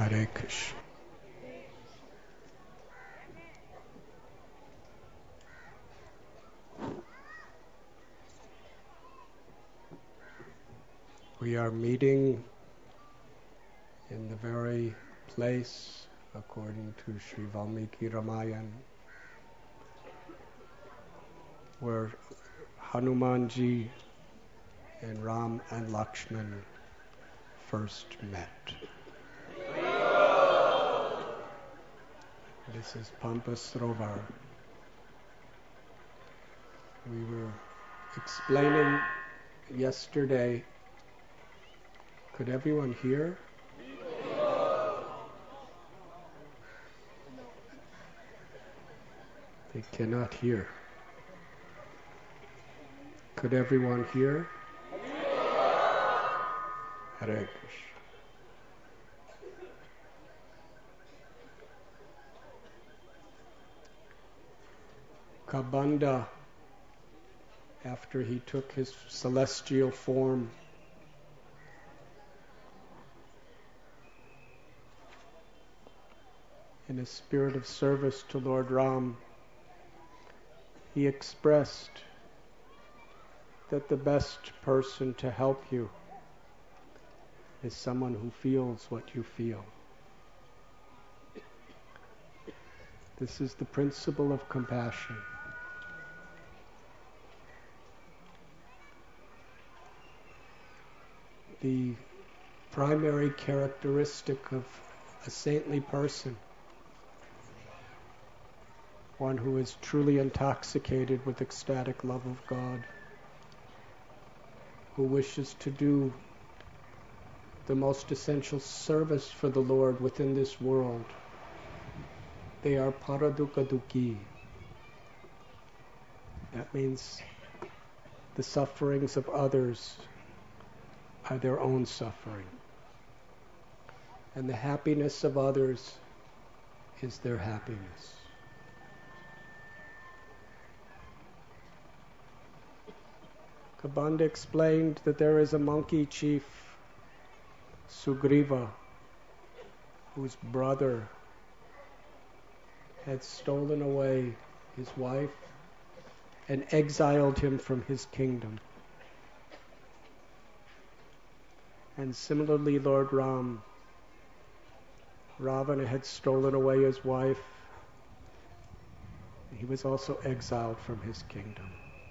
Hare Krishna. We are meeting in the very place, according to Sri Valmiki Ramayana, where Hanumanji and Ram and Lakshman first met. This is Pampa Sarovar. We were explaining yesterday. Could everyone hear? They cannot hear. Could everyone hear? Hare Krishna. Kabanda, after he took his celestial form, in a spirit of service to Lord Ram, he expressed that the best person to help you is someone who feels what you feel. This is the principle of compassion. The primary characteristic of a saintly person, one who is truly intoxicated with ecstatic love of God, who wishes to do the most essential service for the Lord within this world. They are paradukadukhi. That means the sufferings of others are their own suffering, and the happiness of others is their happiness. Kabanda explained that there is a monkey chief, Sugriva, whose brother had stolen away his wife and exiled him from his kingdom. And similarly, Lord Ram, Ravana had stolen away his wife. He was also exiled from his kingdom.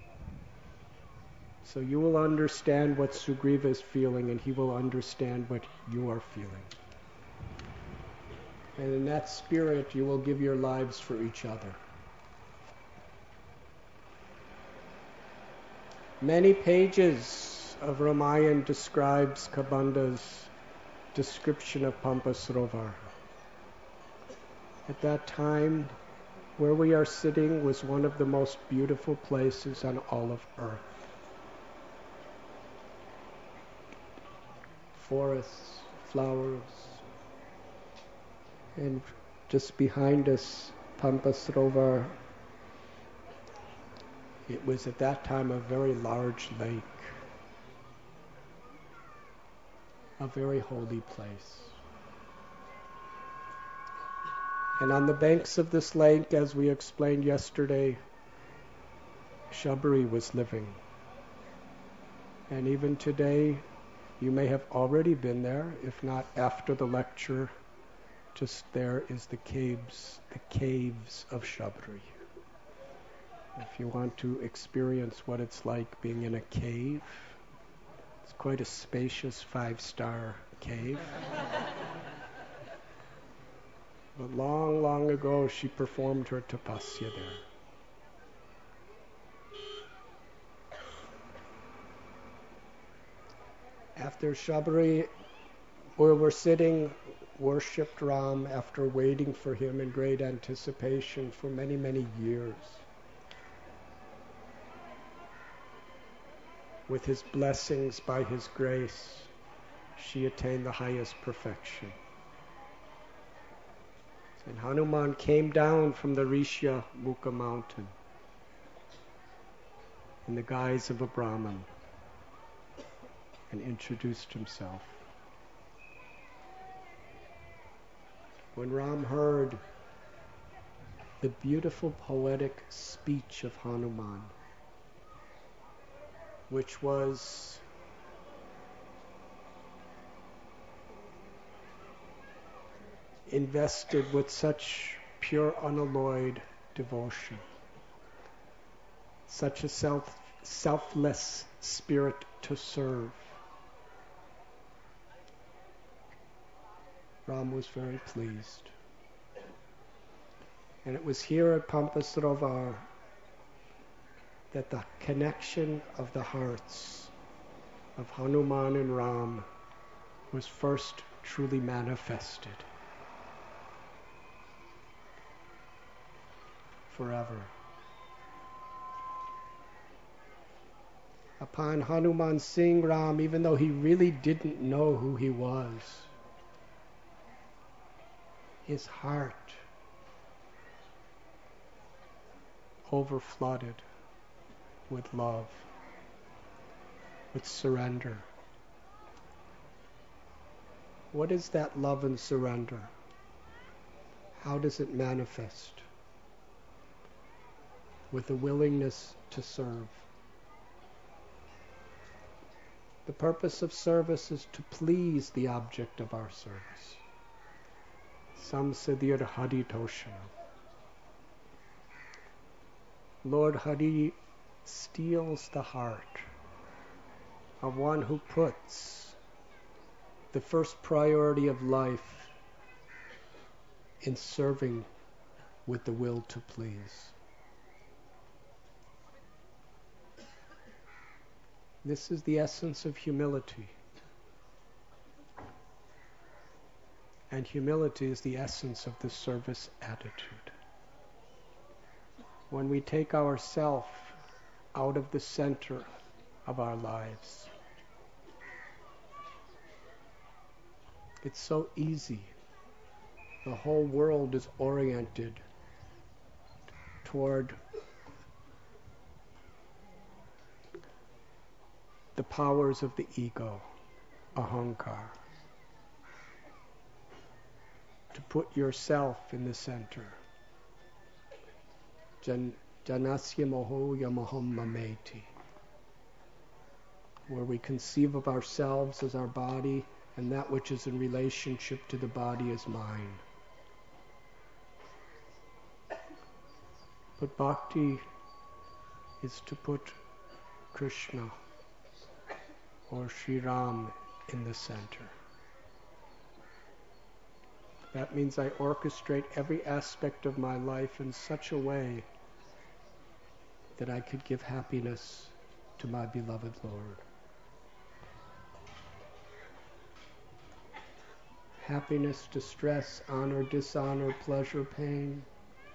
So you will understand what Sugriva is feeling, and he will understand what you are feeling. And in that spirit, you will give your lives for each other. Many pages of Ramayana describes Kabanda's description of Pampa Sarovar. At that time, where we are sitting was one of the most beautiful places on all of earth. Forests, flowers, and just behind us, Pampa Sarovar. It was at that time a very large lake, a very holy place. And on the banks of this lake, as we explained yesterday, Shabari was living. And even today, you may have already been there, if not after the lecture. Just there is the caves of Shabari. If you want to experience what it's like being in a cave, it's quite a spacious 5-star cave. But long, long ago, she performed her tapasya there. After Shabari, where we're sitting, worshipped Ram after waiting for him in great anticipation for many, many years. With his blessings, by his grace, she attained the highest perfection. And Hanuman came down from the Rishya Mukha mountain in the guise of a Brahmin and introduced himself. When Ram heard the beautiful poetic speech of Hanuman, which was invested with such pure unalloyed devotion, such a selfless spirit to serve, Ram was very pleased. And it was here at Pampasarovar that the connection of the hearts of Hanuman and Ram was first truly manifested forever. Upon Hanuman seeing Ram, even though he really didn't know who he was, his heart overflooded with love, with surrender. What is that love and surrender? How does it manifest? With a willingness to serve. The purpose of service is to please the object of our service. Samsadir Hari Toshana. Lord Hari steals the heart of one who puts the first priority of life in serving with the will to please. This is the essence of humility. And humility is the essence of the service attitude. When we take ourself out of the center of our lives, it's so easy. The whole world is oriented toward the powers of the ego, ahankar. To put yourself in the center. Janasya moho yamaham mameti. Where we conceive of ourselves as our body, and that which is in relationship to the body is mine. But bhakti is to put Krishna or Sri Ram in the center. That means I orchestrate every aspect of my life in such a way that I could give happiness to my beloved Lord. Happiness, distress, honor, dishonor, pleasure, pain,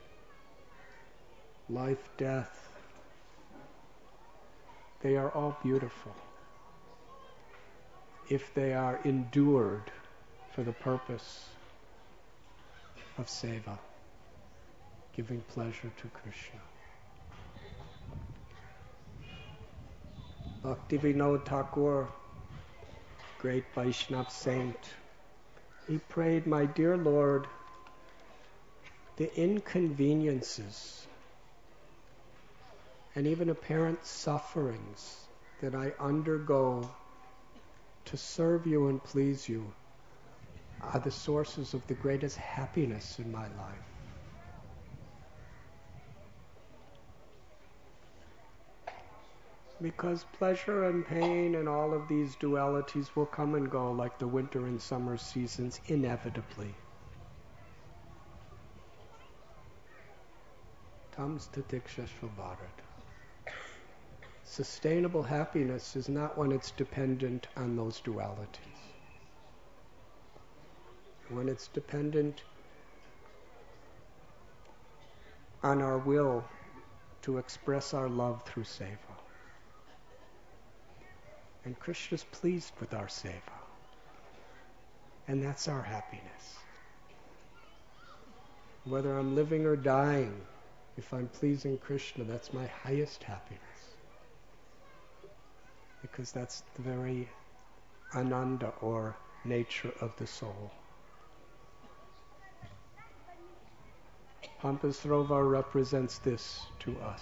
life, death, they are all beautiful if they are endured for the purpose of seva, giving pleasure to Krishna. Bhaktivinoda Thakur, great Vaishnava saint, he prayed, my dear Lord, the inconveniences and even apparent sufferings that I undergo to serve you and please you are the sources of the greatest happiness in my life. Because pleasure and pain and all of these dualities will come and go like the winter and summer seasons inevitably. Tamstatiksha Bharat. Sustainable happiness is not when it's dependent on those dualities. When it's dependent on our will to express our love through seva. And Krishna's pleased with our seva. And that's our happiness. Whether I'm living or dying, if I'm pleasing Krishna, that's my highest happiness. Because that's the very ananda or nature of the soul. Pampas Rovar represents this to us.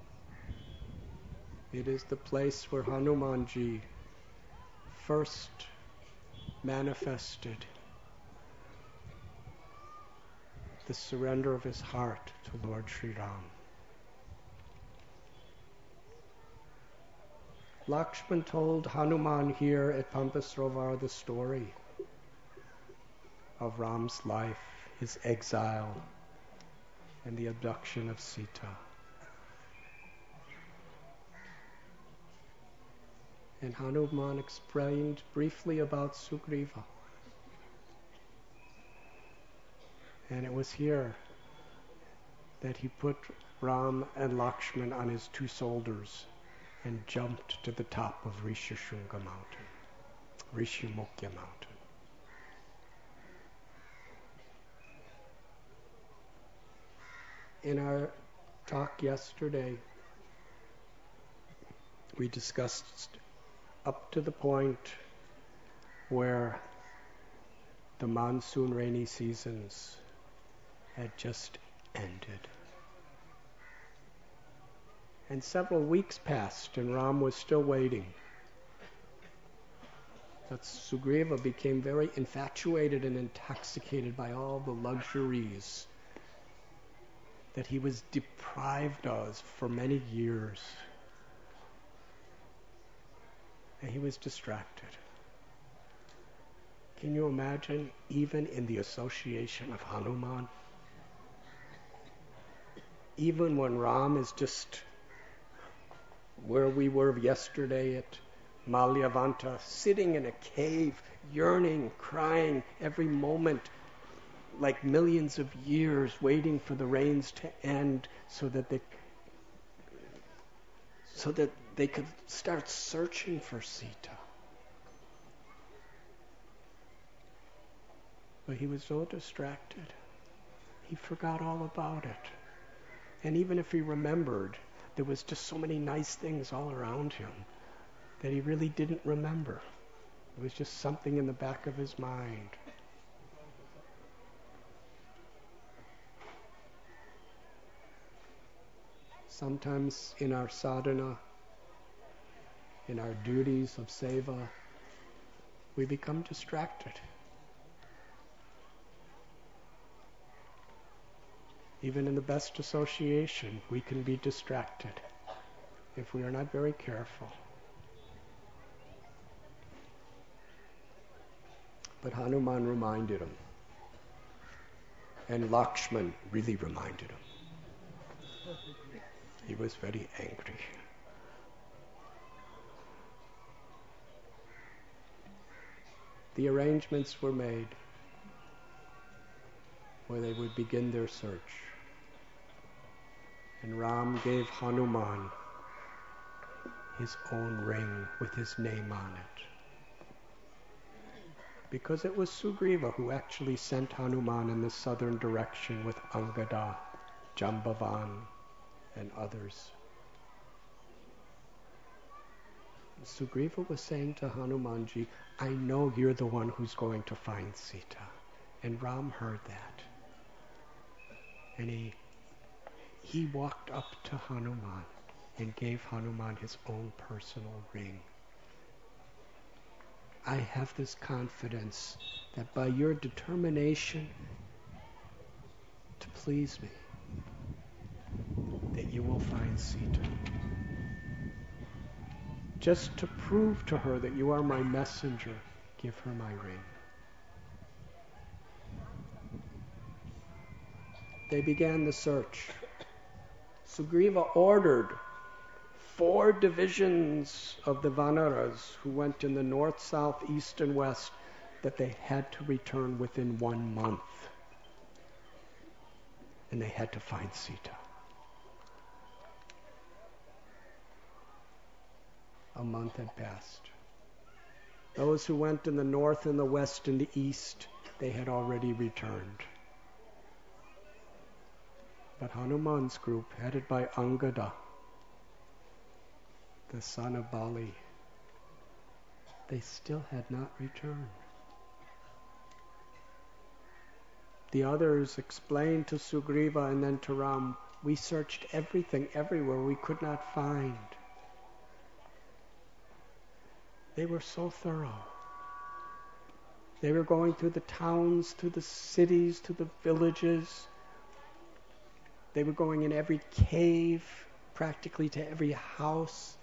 It is the place where Hanumanji first manifested the surrender of his heart to Lord Sri Ram. Lakshman told Hanuman here at Pampas Rovar the story of Ram's life, his exile, and the abduction of Sita. And Hanuman explained briefly about Sugriva. And it was here that he put Ram and Lakshman on his two shoulders and jumped to the top of Rishishunga mountain, Rishimukya mountain. In our talk yesterday, we discussed up to the point where the monsoon rainy seasons had just ended. And several weeks passed and Ram was still waiting. But Sugriva became very infatuated and intoxicated by all the luxuries that he was deprived of for many years. And he was distracted. Can you imagine, even in the association of Hanuman? Even when Ram is just where we were yesterday at Malyavanta, sitting in a cave, yearning, crying every moment, like millions of years, waiting for the rains to end so that they could start searching for Sita. But he was so distracted, he forgot all about it. And even if he remembered, there was just so many nice things all around him that he really didn't remember. It was just something in the back of his mind. Sometimes in our sadhana, in our duties of seva, we become distracted. Even in the best association, we can be distracted if we are not very careful. But Hanuman reminded him, and Lakshman really reminded him. He was very angry. The arrangements were made where they would begin their search. And Ram gave Hanuman his own ring with his name on it. Because it was Sugriva who actually sent Hanuman in the southern direction with Angada, Jambavan, and others. Sugriva was saying to Hanumanji, I know you're the one who's going to find Sita. And Ram heard that. And he walked up to Hanuman and gave Hanuman his own personal ring. I have this confidence that by your determination to please me, that you will find Sita. Just to prove to her that you are my messenger, give her my ring. They began the search. Sugriva ordered 4 divisions of the Vanaras who went in the north, south, east, and west that they had to return within 1 month. And they had to find Sita. A month had passed. Those who went in the north and the west and the east, they had already returned. But Hanuman's group, headed by Angada, the son of Bali, they still had not returned. The others explained to Sugriva and then to Ram, we searched everything, everywhere, we could not find. They were so thorough. They were going through the towns, through the cities, through the villages. They were going in every cave, practically to every house.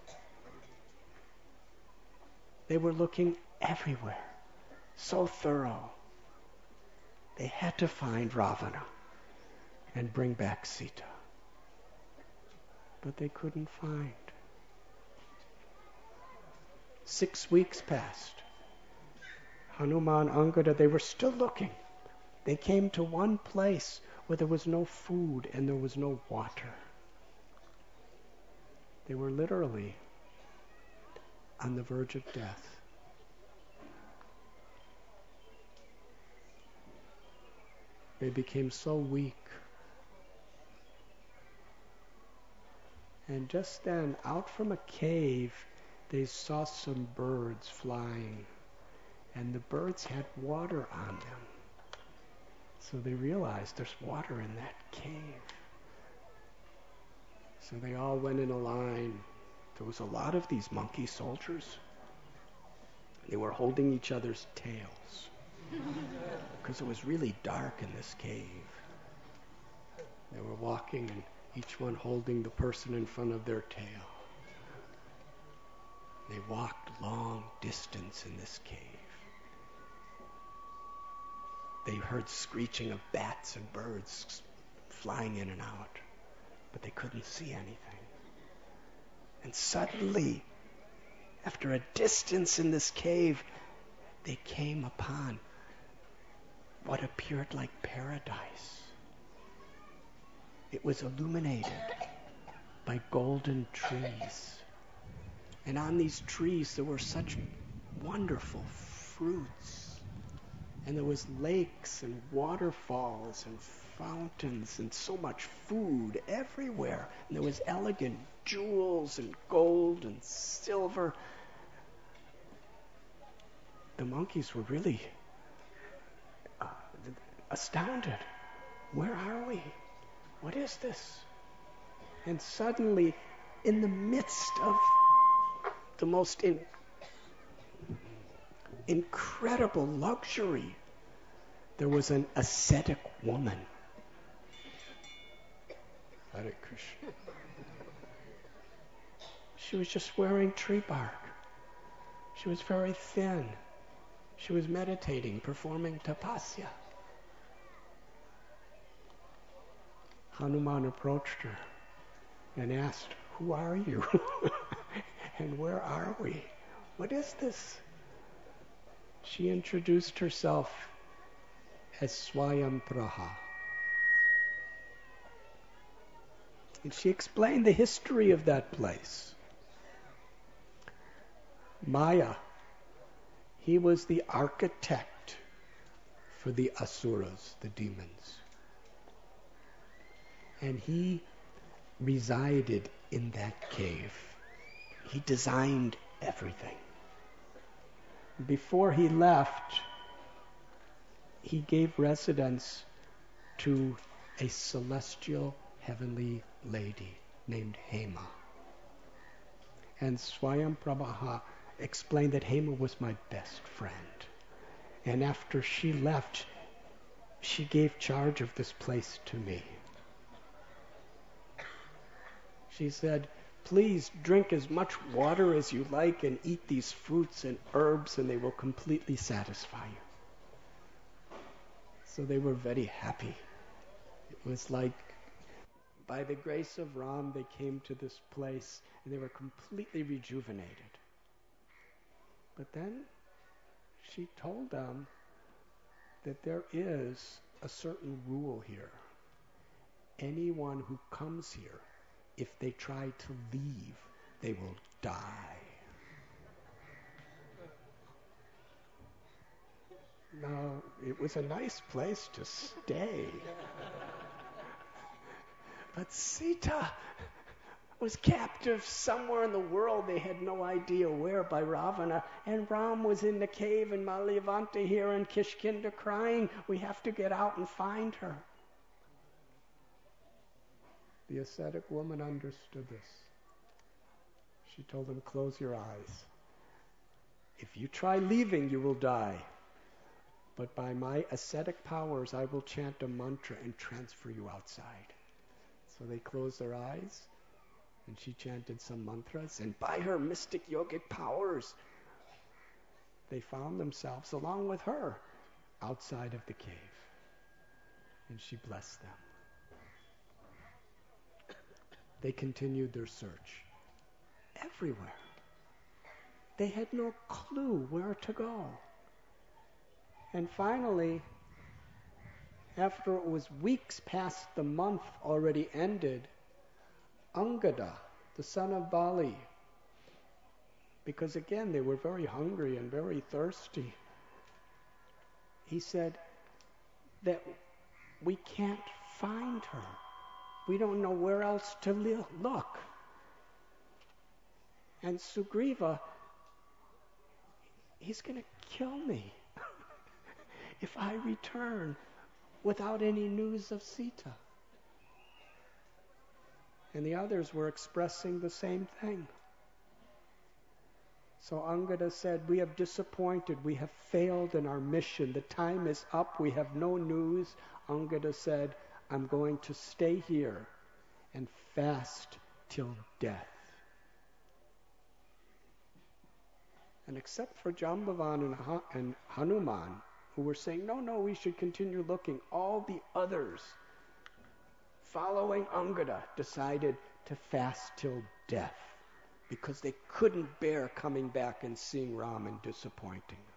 They were looking everywhere. So thorough. They had to find Ravana and bring back Sita. But they couldn't find. 6 weeks passed. Hanuman, Angada, they were still looking. They came to one place where there was no food and there was no water. They were literally on the verge of death. They became so weak. And just then, out from a cave, they saw some birds flying. And the birds had water on them. So they realized there's water in that cave. So they all went in a line. There was a lot of these monkey soldiers. They were holding each other's tails. Because it was really dark in this cave. They were walking and each one holding the person in front of their tail. They walked long distance in this cave. They heard screeching of bats and birds flying in and out, but they couldn't see anything. And suddenly, after a distance in this cave, they came upon what appeared like paradise. It was illuminated by golden trees. And on these trees there were such wonderful fruits. And there was lakes and waterfalls and fountains and so much food everywhere. And there was elegant jewels and gold and silver. The monkeys were really astounded. Where are we? What is this? And suddenly, in the midst of the most incredible luxury, there was an ascetic woman. Hare Krishna. She was just wearing tree bark. She was very thin. She was meditating, performing tapasya. Hanuman approached her and asked, "Who are you? And where are we? What is this?" She introduced herself as Swayampraha. And she explained the history of that place. Maya, he was the architect for the asuras, the demons. And he resided in that cave. He designed everything. Before he left, he gave residence to a celestial heavenly lady named Hema. And Swayamprabha explained that Hema was my best friend. And after she left, she gave charge of this place to me. She said, "Please drink as much water as you like and eat these fruits and herbs and they will completely satisfy you." So they were very happy. It was like, by the grace of Ram, they came to this place and they were completely rejuvenated. But then she told them that there is a certain rule here. Anyone who comes here, if they try to leave, they will die. Now, it was a nice place to stay. But Sita, was captive somewhere in the world, they had no idea where, by Ravana. And Ram was in the cave in Malyavanta here in Kishkinda crying, we have to get out and find her. The ascetic woman understood this. She told him, close your eyes. If you try leaving, you will die. But by my ascetic powers, I will chant a mantra and transfer you outside. So they closed their eyes, and she chanted some mantras, and by her mystic yogic powers, they found themselves, along with her, outside of the cave. And she blessed them. They continued their search everywhere. They had no clue where to go. And finally, after it was weeks past the month already ended, Angada, the son of Bali, because again they were very hungry and very thirsty, he said that we can't find her. We don't know where else to look. And Sugriva, he's going to kill me if I return without any news of Sita. And the others were expressing the same thing. So Angada said, we have disappointed, we have failed in our mission, the time is up, we have no news. Angada said, I'm going to stay here and fast till death. And except for Jambavan and Hanuman, who were saying, no, we should continue looking, all the others, following Angada, decided to fast till death, because they couldn't bear coming back and seeing Ram and disappointing them.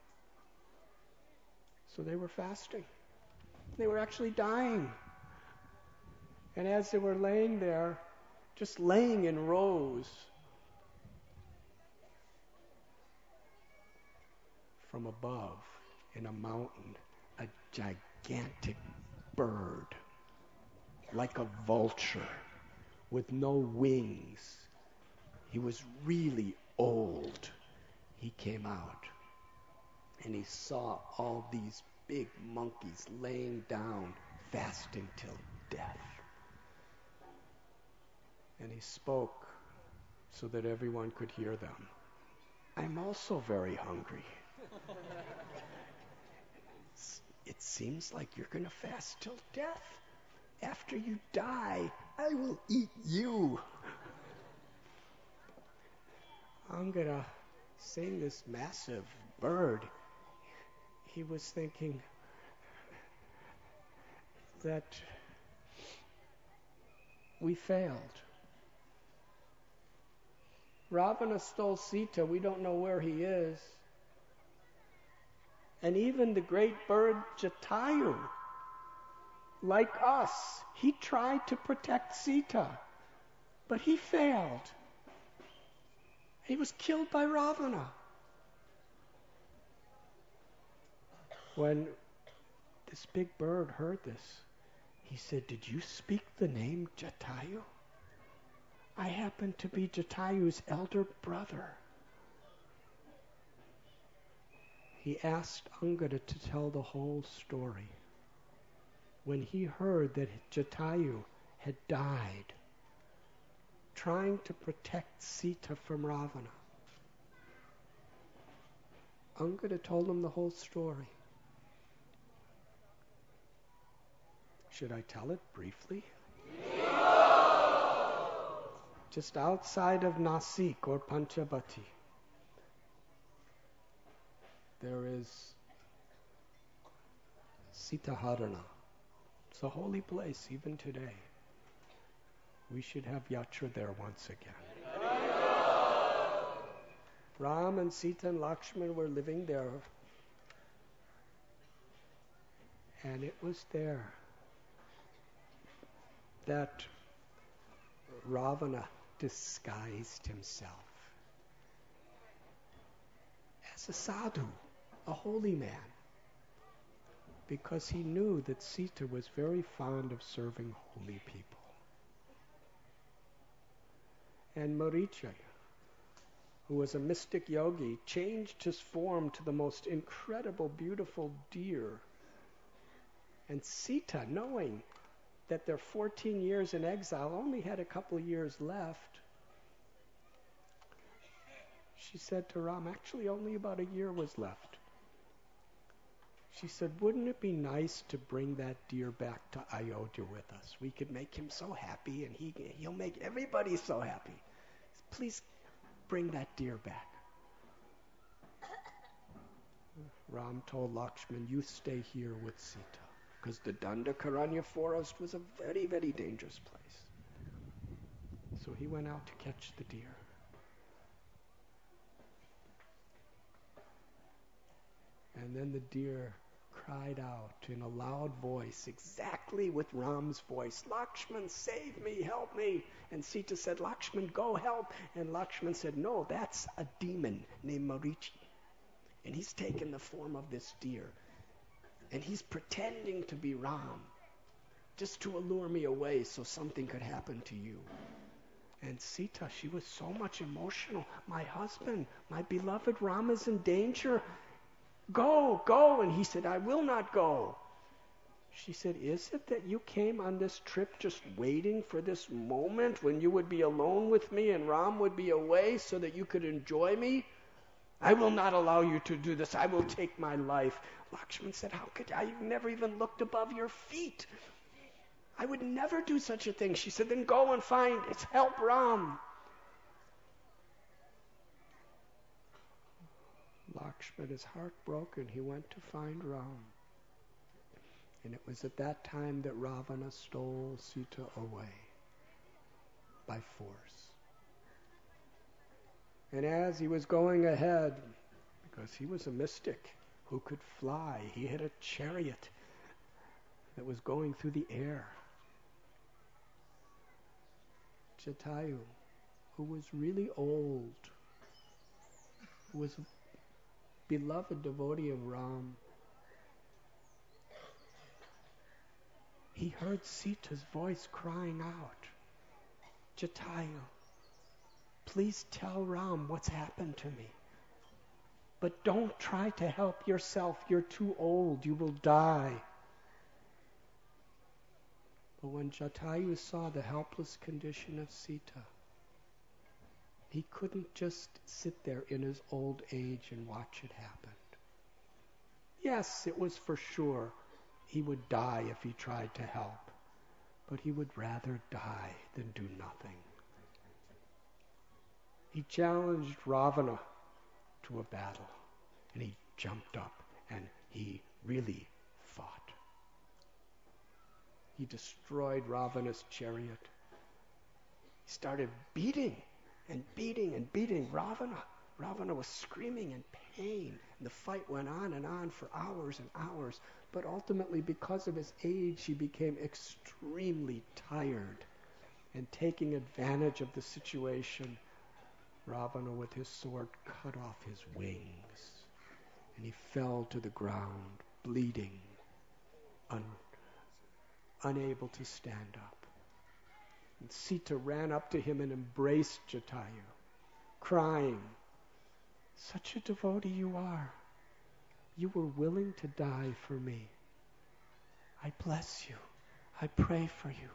So they were fasting. They were actually dying. And as they were laying there, just laying in rows, from above, in a mountain, a gigantic bird, like a vulture, with no wings. He was really old. He came out, and he saw all these big monkeys laying down, fasting till death. And he spoke so that everyone could hear them. I'm also very hungry. It seems like you're going to fast till death. After you die, I will eat you. Angada, seeing this massive bird, he was thinking that we failed. Ravana stole Sita. We don't know where he is. And even the great bird Jatayu, like us, he tried to protect Sita, but he failed. He was killed by Ravana. When this big bird heard this, he said, did you speak the name Jatayu? I happen to be Jatayu's elder brother. He asked Angada to tell the whole story. When he heard that Jatayu had died trying to protect Sita from Ravana, Angada told him the whole story. Should I tell it briefly? Just outside of Nasik or Panchabati, there is Sitaharana. It's a holy place even today. We should have yatra there once again. Ram and Sita and Lakshman were living there. And it was there that Ravana disguised himself as a sadhu, a holy man, because he knew that Sita was very fond of serving holy people. And Maricha, who was a mystic yogi, changed his form to the most incredible, beautiful deer. And Sita, knowing that their 14 years in exile only had a couple years left, she said to Ram, actually only about a year was left. She said, wouldn't it be nice to bring that deer back to Ayodhya with us? We could make him so happy, and he'll make everybody so happy. Please bring that deer back. Ram told Lakshman, you stay here with Sita, because the Dandakaranya forest was a very, very dangerous place. So he went out to catch the deer. And then the deer cried out in a loud voice, exactly with Ram's voice, Lakshman, save me, help me. And Sita said, Lakshman, go help. And Lakshman said, no, that's a demon named Marichi. And he's taken the form of this deer. And he's pretending to be Ram, just to allure me away so something could happen to you. And Sita, she was so much emotional. My husband, my beloved Ram is in danger. Go, go. And he said, I will not go. She said, is it that you came on this trip just waiting for this moment when you would be alone with me and Ram would be away so that you could enjoy me? I will not allow you to do this. I will take my life. Lakshman said, how could I? You've never even looked above your feet. I would never do such a thing. She said, then go and help Ram. Lakshman, his heart broken, he went to find Ram. And it was at that time that Ravana stole Sita away by force. And as he was going ahead, because he was a mystic who could fly, he had a chariot that was going through the air. Jatayu, who was really old, who was a beloved devotee of Ram, he heard Sita's voice crying out, Jatayu, please tell Ram what's happened to me. But don't try to help yourself. You're too old. You will die. But when Jatayu saw the helpless condition of Sita, he couldn't just sit there in his old age and watch it happen. Yes, it was for sure he would die if he tried to help, but he would rather die than do nothing. He challenged Ravana to a battle, and he jumped up and he really fought. He destroyed Ravana's chariot. He started beating and beating and beating Ravana. Ravana was screaming in pain. And the fight went on for hours and hours. But ultimately, because of his age, he became extremely tired. And taking advantage of the situation, Ravana with his sword cut off his wings. And he fell to the ground, bleeding, unable to stand up. And Sita ran up to him and embraced Jatayu, crying, such a devotee you are. You were willing to die for me. I bless you. I pray for you.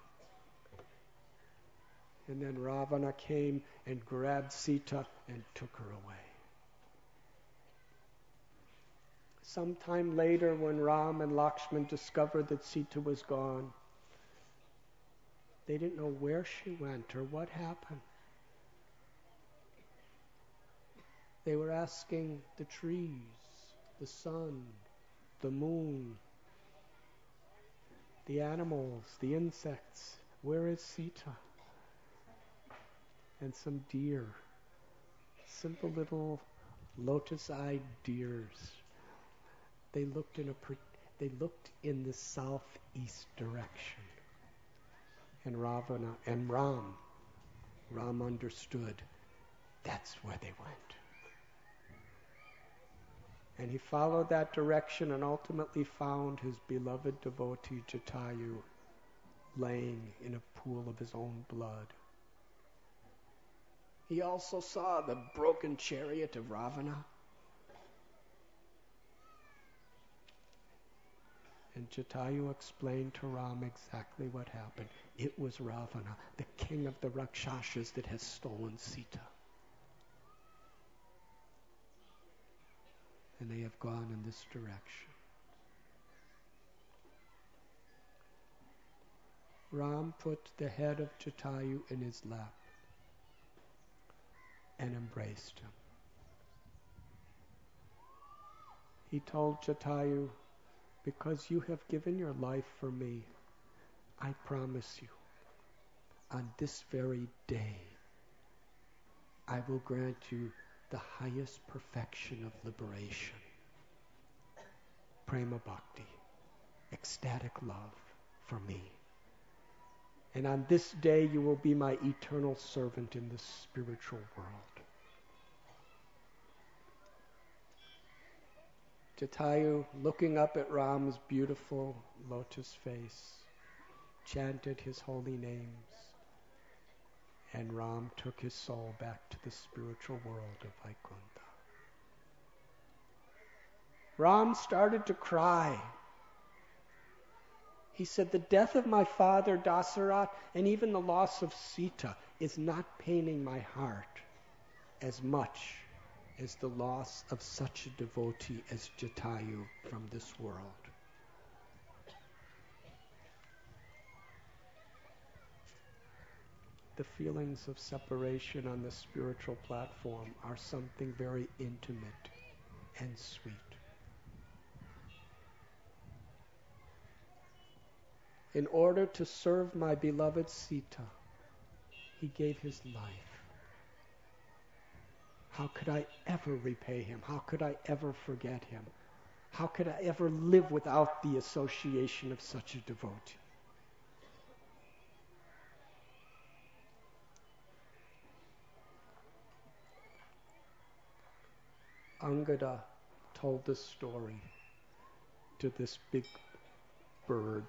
And then Ravana came and grabbed Sita and took her away. Sometime later, when Ram and Lakshman discovered that Sita was gone, they didn't know where she went or what happened. They were asking the trees, the sun, the moon, the animals, the insects, where is Sita? And some deer, simple little lotus-eyed deers. They looked in the southeast direction. And Ravana and Ram understood that's where they went. And he followed that direction and ultimately found his beloved devotee Jatayu laying in a pool of his own blood. He also saw the broken chariot of Ravana. And Jatayu explained to Ram exactly what happened. It was Ravana, the king of the Rakshasas, that has stolen Sita. And they have gone in this direction. Ram put the head of Jatayu in his lap and embraced him. He told Jatayu, because you have given your life for me, I promise you, on this very day, I will grant you the highest perfection of liberation. Prema Bhakti, ecstatic love for me. And on this day you will be my eternal servant in the spiritual world. Jatayu, looking up at Ram's beautiful lotus face, chanted his holy names, and Ram took his soul back to the spiritual world of Vaikuntha. Ram started to cry. He said, the death of my father Dasarath and even the loss of Sita is not paining my heart as much as the loss of such a devotee as Jatayu from this world. The feelings of separation on the spiritual platform are something very intimate and sweet. In order to serve my beloved Sita, he gave his life. How could I ever repay him? How could I ever forget him? How could I ever live without the association of such a devotee? Angada told this story to this big bird.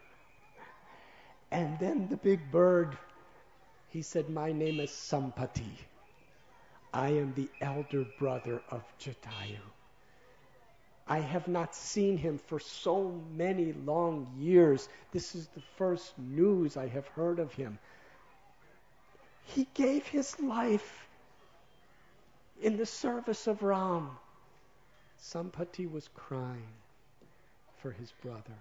And then the big bird, he said, my name is Sampati. I am the elder brother of Jatayu. I have not seen him for so many long years. This is the first news I have heard of him. He gave his life in the service of Ram. Sampati was crying for his brother.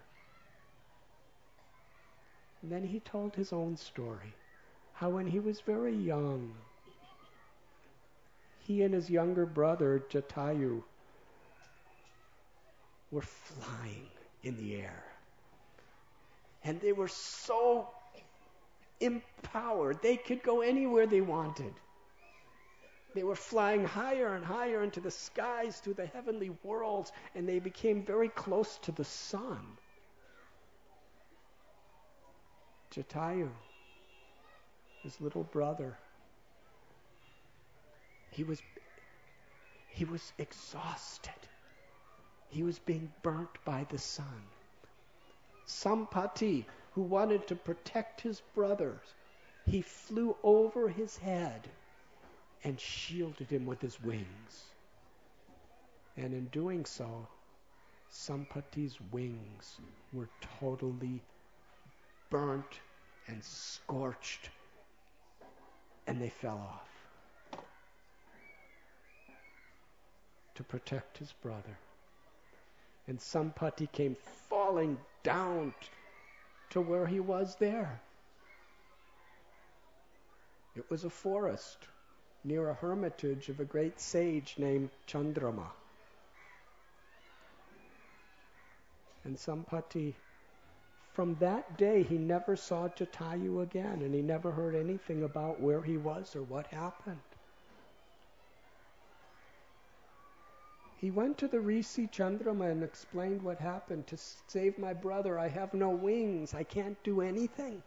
And then he told his own story, how when he was very young, he and his younger brother, Jatayu, were flying in the air. And they were so empowered. They could go anywhere they wanted. They were flying higher and higher into the skies, to the heavenly worlds, and they became very close to the sun. Jatayu, his little brother, he was exhausted. He was being burnt by the sun. Sampati, who wanted to protect his brothers, he flew over his head and shielded him with his wings. And in doing so, Sampati's wings were totally burnt and scorched, and they fell off to protect his brother. And Sampati came falling down to where he was there. It was a forest near a hermitage of a great sage named Chandrama. And Sampati, from that day, he never saw Jatayu again, and he never heard anything about where he was or what happened. He went to the Rishi Chandrama and explained what happened. To save my brother, I have no wings. I can't do anything.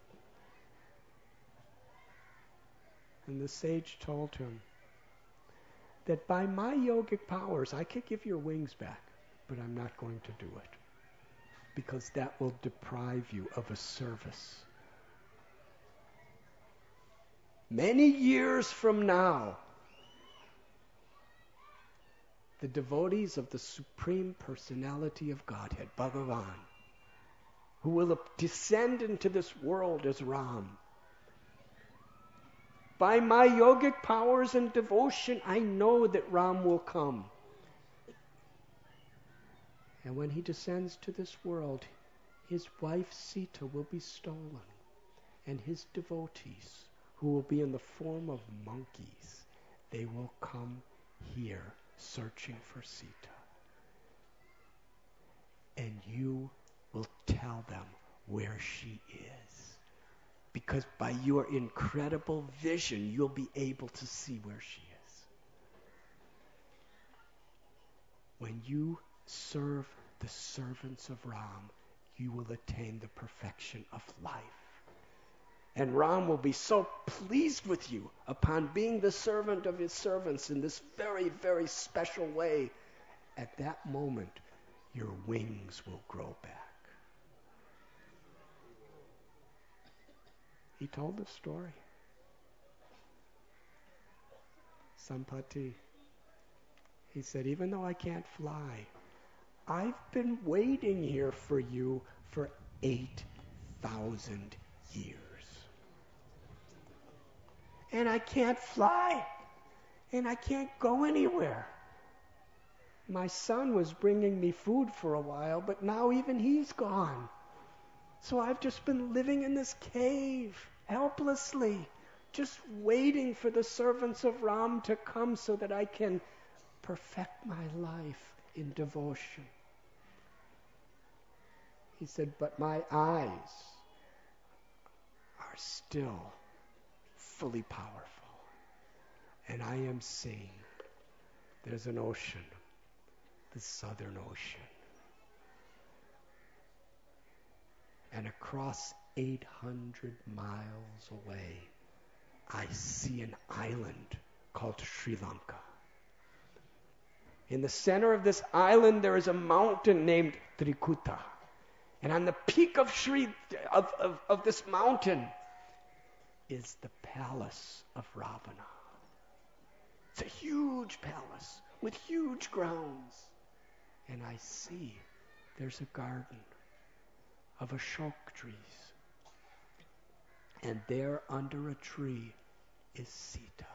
And the sage told him that by my yogic powers, I could give your wings back, but I'm not going to do it, because that will deprive you of a service. many years from now, the devotees of the Supreme Personality of Godhead, Bhagavan, who will descend into this world as Ram. By my yogic powers and devotion, I know that Ram will come. And when he descends to this world, his wife Sita will be stolen, and his devotees, who will be in the form of monkeys, they will come here searching for Sita. And you will tell them where she is. Because by your incredible vision, you'll be able to see where she is. When you serve the servants of Ram, you will attain the perfection of life. And Ram will be so pleased with you upon being the servant of his servants in this very, very special way. At that moment, your wings will grow back. He told the story. Sampati. He said, even though I can't fly, I've been waiting here for you for 8,000 years. And I can't fly. And I can't go anywhere. My son was bringing me food for a while, but now even he's gone. So I've just been living in this cave, helplessly, just waiting for the servants of Ram to come so that I can perfect my life in devotion. He said, but my eyes are still fully powerful. And I am seeing there's an ocean, the Southern Ocean. And across 800 miles away, I see an island called Sri Lanka. In the center of this island, there is a mountain named Trikuta. And on the peak of this mountain is the palace of Ravana. It's a huge palace with huge grounds. And I see there's a garden of Ashok trees. And there under a tree is Sita,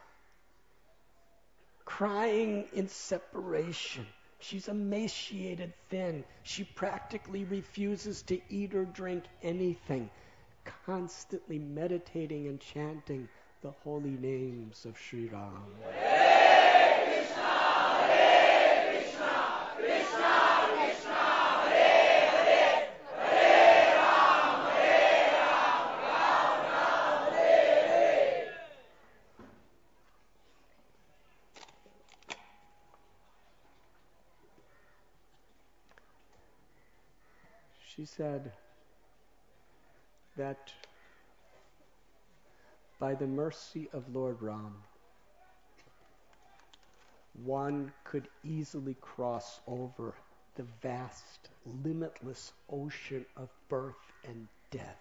crying in separation. She's emaciated, thin. She practically refuses to eat or drink anything, constantly meditating and chanting the holy names of Sri Ram. Hare Krishna, Hare Krishna, Krishna Krishna, Hare Hare, Hare Ram, Ram Ram, Hare Hare. She said that by the mercy of Lord Ram, one could easily cross over the vast, limitless ocean of birth and death.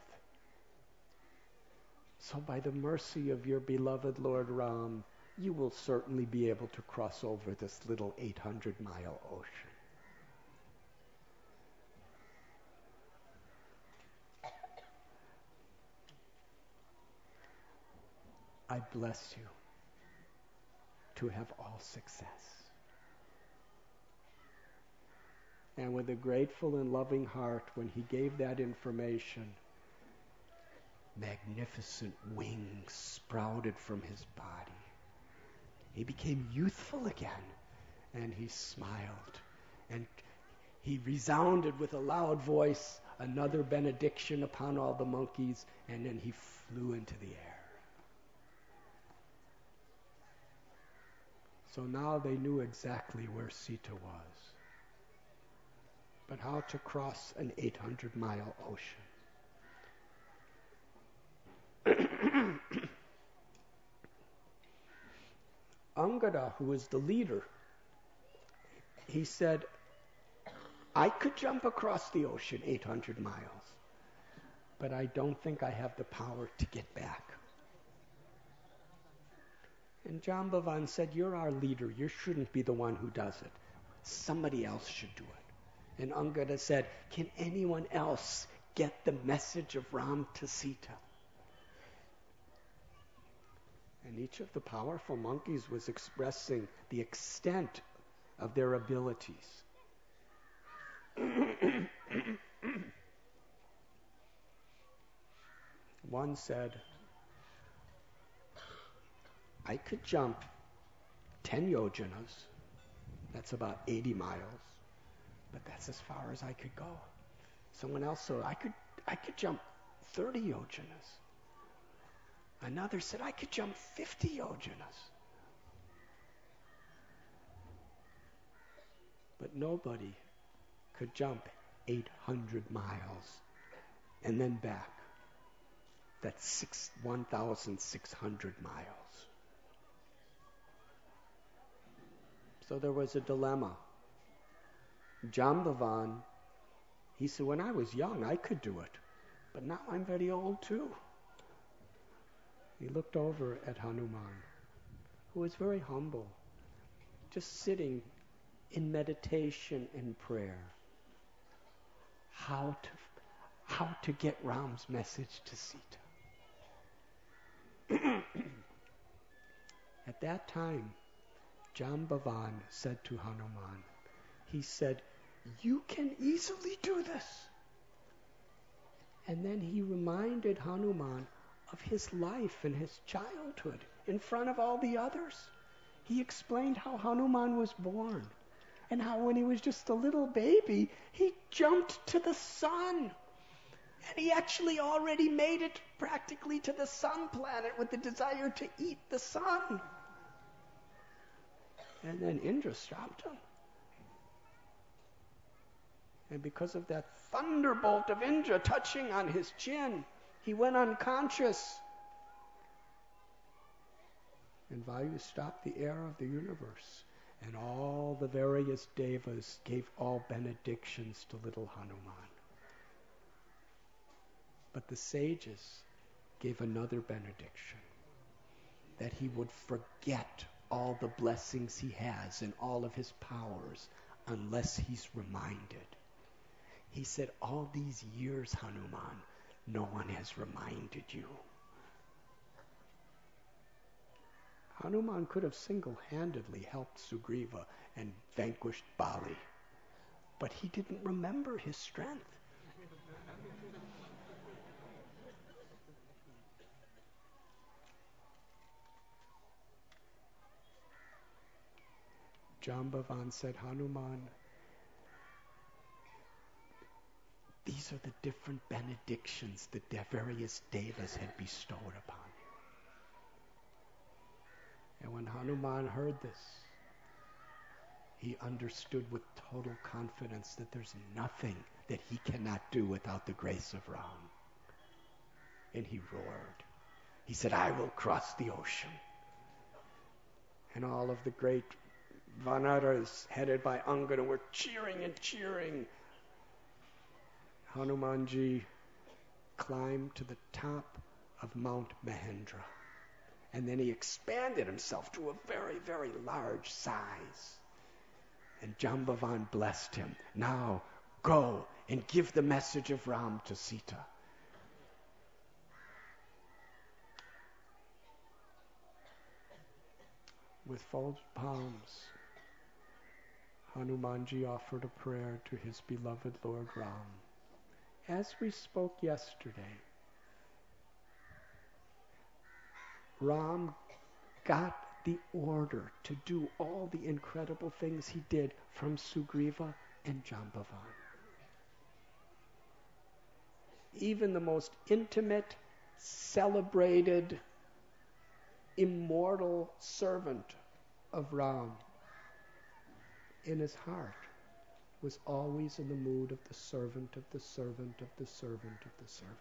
So by the mercy of your beloved Lord Ram, you will certainly be able to cross over this little 800-mile ocean. I bless you to have all success. And with a grateful and loving heart, when he gave that information, magnificent wings sprouted from his body. He became youthful again, and he smiled. And he resounded with a loud voice another benediction upon all the monkeys, and then he flew into the air. So now they knew exactly where Sita was, but how to cross an 800-mile ocean. Angada, who was the leader, he said, I could jump across the ocean 800 miles, but I don't think I have the power to get back. And Jambavan said, you're our leader. You shouldn't be the one who does it. Somebody else should do it. And Angada said, can anyone else get the message of Ram to Sita? And each of the powerful monkeys was expressing the extent of their abilities. One said, I could jump 10 yojanas, that's about 80 miles, but that's as far as I could go. Someone else said, I could jump 30 yojanas. Another said, I could jump 50 yojanas. But nobody could jump 800 miles and then back. That's 1,600 miles. So there was a dilemma. Jambavan, he said, when I was young, I could do it. But now I'm very old too. He looked over at Hanuman, who was very humble, just sitting in meditation and prayer. How to get Ram's message to Sita. At that time, Jambavan said to Hanuman, he said, you can easily do this. And then he reminded Hanuman of his life and his childhood in front of all the others. He explained how Hanuman was born and how when he was just a little baby, he jumped to the sun. And he actually already made it practically to the sun planet with the desire to eat the sun. And then Indra stopped him. And because of that thunderbolt of Indra touching on his chin, he went unconscious. And Vayu stopped the air of the universe. And all the various devas gave all benedictions to little Hanuman. But the sages gave another benediction, that he would forget all the blessings he has and all of his powers unless he's reminded. He said, all these years, Hanuman, no one has reminded you. Hanuman could have single-handedly helped Sugriva and vanquished Bali, but he didn't remember his strength. Jambavan said, Hanuman, these are the different benedictions that the various devas had bestowed upon him. And when Hanuman heard this, he understood with total confidence that there's nothing that he cannot do without the grace of Ram. And he roared. He said, I will cross the ocean. And all of the great Vanaras headed by Angada were cheering and cheering. Hanumanji climbed to the top of Mount Mahendra. And then he expanded himself to a very, very large size. And Jambavan blessed him. Now go and give the message of Ram to Sita. With folded palms, Hanumanji offered a prayer to his beloved Lord Ram. As we spoke yesterday, Ram got the order to do all the incredible things he did from Sugriva and Jambavan. Even the most intimate, celebrated, immortal servant of Ram, in his heart, was always in the mood of the servant of the servant of the servant of the servant.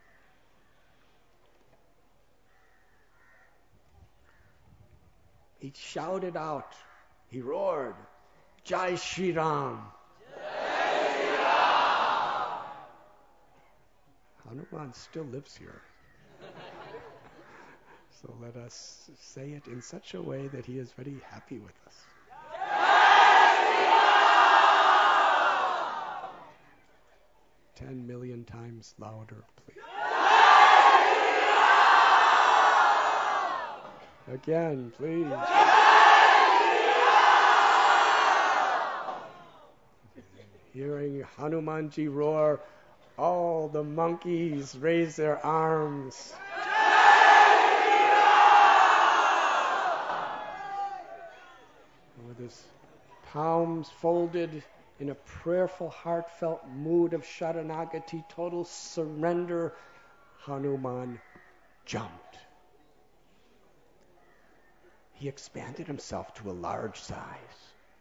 He shouted out, he roared, Jai Shri Ram. Jai Shri Ram. Hanuman still lives here. So let us say it in such a way that he is very happy with us. 10 million times louder, please. Again, please. Hearing Hanumanji roar, all the monkeys raise their arms. With his palms folded in a prayerful, heartfelt mood of Sharanagati, total surrender, Hanuman jumped. He expanded himself to a large size.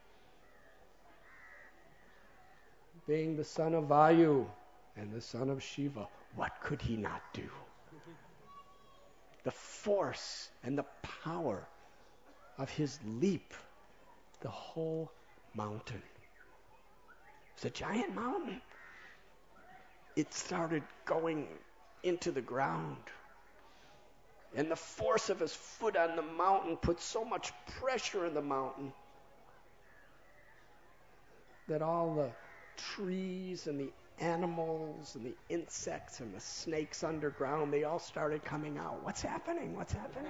Being the son of Vayu and the son of Shiva, what could he not do? The force and the power of his leap, the whole mountain. It's a giant mountain. It started going into the ground. And the force of his foot on the mountain put so much pressure in the mountain that all the trees and the animals and the insects and the snakes underground, they all started coming out. What's happening? What's happening?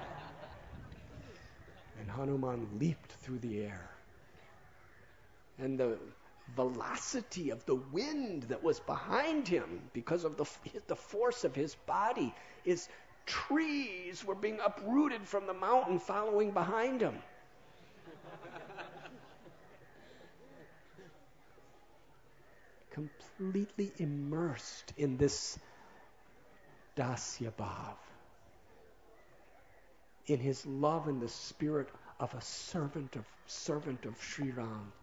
And Hanuman leaped through the air. And the velocity of the wind that was behind him, because of the force of his body, is trees were being uprooted from the mountain following behind him. Completely immersed in this Dasya Bhav, in his love and the spirit of a servant of Sri Ram.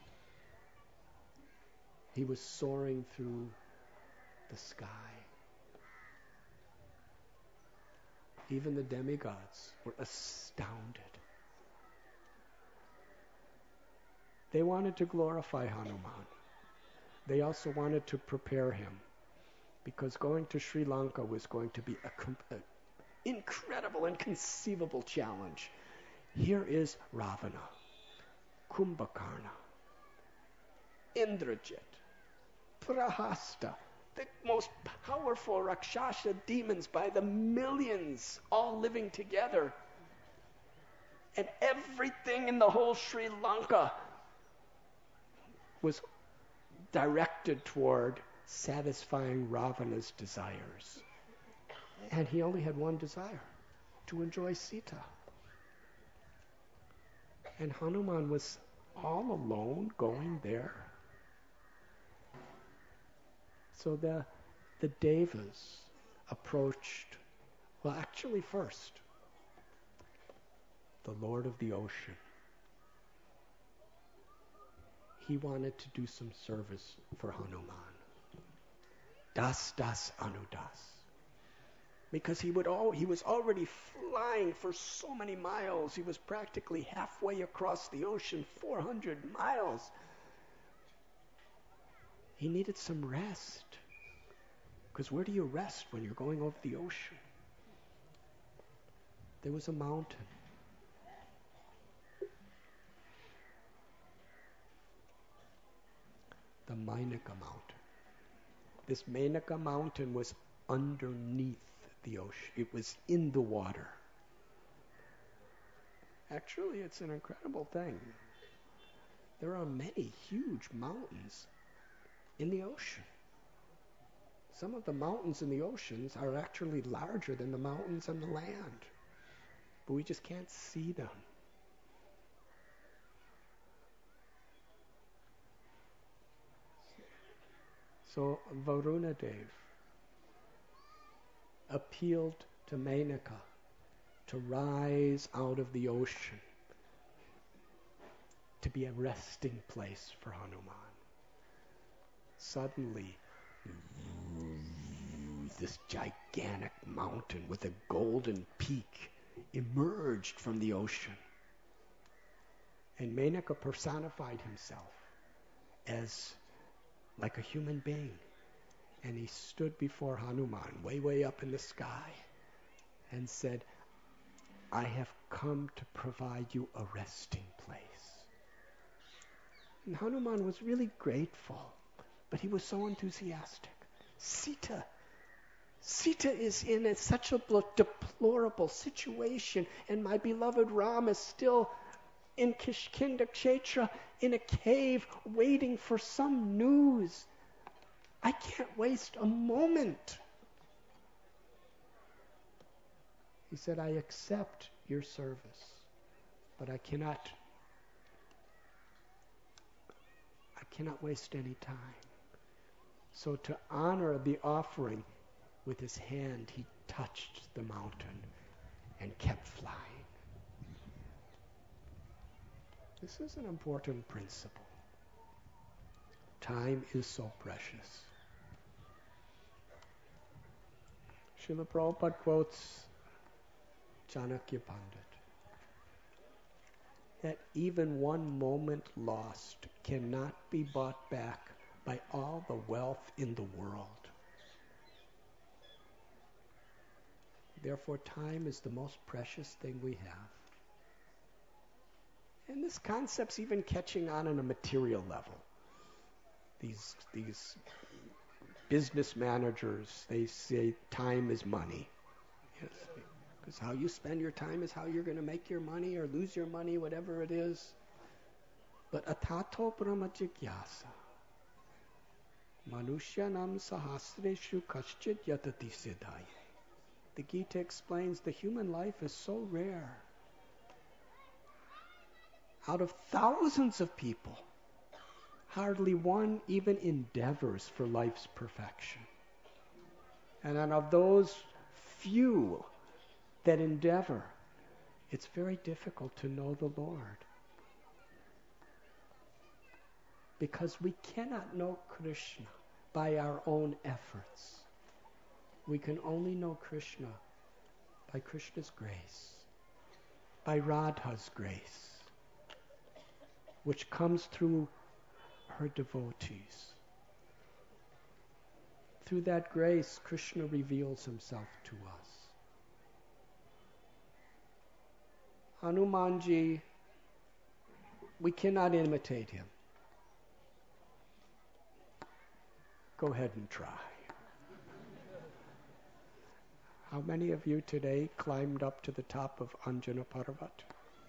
He was soaring through the sky. Even the demigods were astounded. They wanted to glorify Hanuman. They also wanted to prepare him, because going to Sri Lanka was going to be an incredible, inconceivable challenge. Here is Ravana, Kumbhakarna, Indrajit, Prahasta, the most powerful Rakshasa demons by the millions, all living together. And everything in the whole Sri Lanka was directed toward satisfying Ravana's desires. And he only had one desire, to enjoy Sita. And Hanuman was all alone going there. So the Devas approached, well, actually first, the Lord of the Ocean. He wanted to do some service for Hanuman. Das Anudas. Because he was already flying for so many miles. He was practically halfway across the ocean, 400 miles. He needed some rest. Because where do you rest when you're going over the ocean? There was a mountain. The Mainaka Mountain. This Mainaka Mountain was underneath the ocean. It was in the water. Actually, it's an incredible thing. There are many huge mountains in the ocean. Some of the mountains in the oceans are actually larger than the mountains on the land. But we just can't see them. So Varunadev appealed to Menaka to rise out of the ocean, to be a resting place for Hanuman. Suddenly, this gigantic mountain with a golden peak emerged from the ocean. And Menaka personified himself as like a human being. And he stood before Hanuman, way, way up in the sky, and said, I have come to provide you a resting place. And Hanuman was really grateful, but he was so enthusiastic. Sita is in such a deplorable situation, and my beloved Ram is still in Kishkinda Kshetra in a cave waiting for some news. I can't waste a moment. He said, I accept your service, but I cannot waste any time. So to honor the offering, with his hand he touched the mountain and kept flying. This is an important principle. Time is so precious. Srila Prabhupada quotes Chanakya Pandit that even one moment lost cannot be bought back by all the wealth in the world. Therefore, time is the most precious thing we have. And this concept's even catching on a material level. These business managers, they say time is money. Yes, because how you spend your time is how you're going to make your money or lose your money, whatever it is. But atato brahma jigyasa, manushyanam sahasreshu kaschit yatati siddhaye. The Gita explains the human life is so rare. Out of thousands of people, hardly one even endeavors for life's perfection. And of those few that endeavor, it's very difficult to know the Lord. Because we cannot know Krishna by our own efforts. We can only know Krishna by Krishna's grace, by Radha's grace, which comes through her devotees. Through that grace, Krishna reveals himself to us. Hanumanji, we cannot imitate him. Go ahead and try. How many of you today climbed up to the top of Anjana Parvat?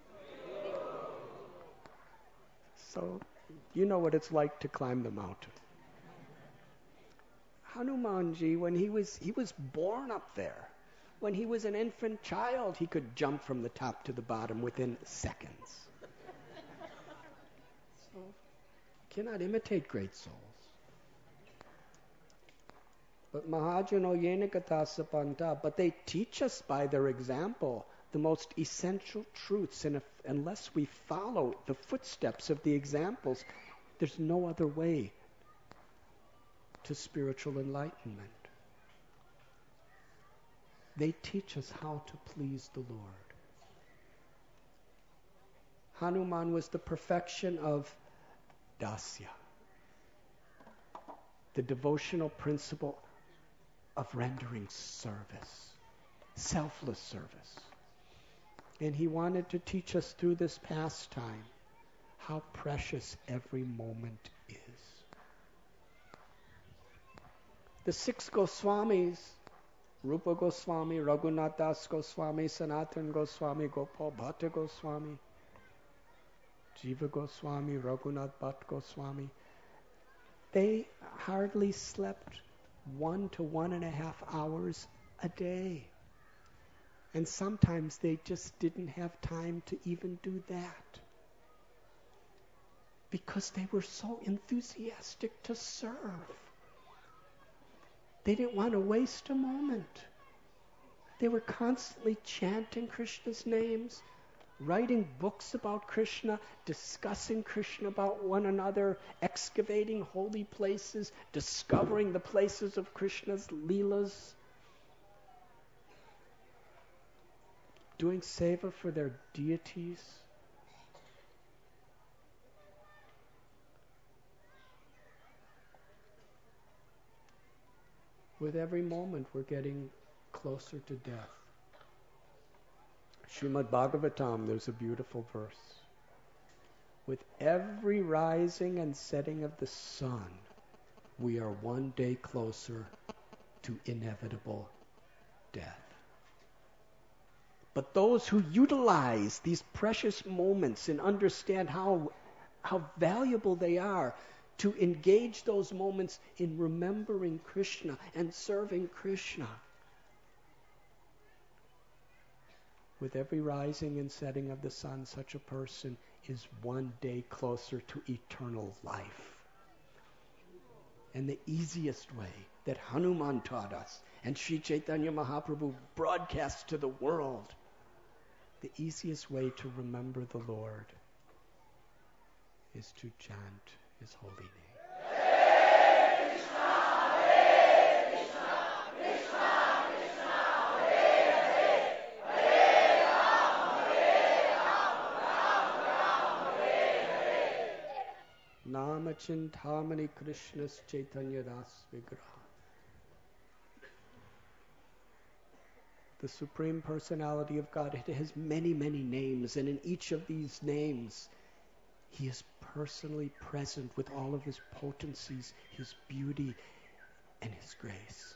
So, you know what it's like to climb the mountain. Hanumanji, when he was born up there. When he was an infant child, he could jump from the top to the bottom within seconds. So, cannot imitate great souls. But Mahajano Yena Katha Sapanta, but they teach us by their example the most essential truths, and unless we follow the footsteps of the examples, there's no other way to spiritual enlightenment. They teach us how to please the Lord. Hanuman was the perfection of dasya, the devotional principle of rendering service, selfless service. And he wanted to teach us through this pastime how precious every moment is. The 6 Goswamis, Rupa Goswami, Raghunath Das Goswami, Sanatan Goswami, Gopal Bhatta Goswami, Jiva Goswami, Raghunath Bhatt Goswami, they hardly slept 1 to 1.5 hours a day. And sometimes they just didn't have time to even do that. Because they were so enthusiastic to serve. They didn't want to waste a moment. They were constantly chanting Krishna's names, writing books about Krishna, discussing Krishna about one another, excavating holy places, discovering the places of Krishna's leelas, doing seva for their deities. With every moment, we're getting closer to death. Srimad Bhagavatam, there's a beautiful verse. With every rising and setting of the sun, we are one day closer to inevitable death. But those who utilize these precious moments and understand how valuable they are, to engage those moments in remembering Krishna and serving Krishna. With every rising and setting of the sun, such a person is one day closer to eternal life. And the easiest way that Hanuman taught us, and Sri Chaitanya Mahaprabhu broadcasts to the world, the easiest way to remember the Lord is to chant His holy name. Nama Chintamani Krishnas Chaitanya Das Vigraha. The Supreme Personality of God, it has many, many names, and in each of these names, He is personally present with all of His potencies, His beauty, and His grace.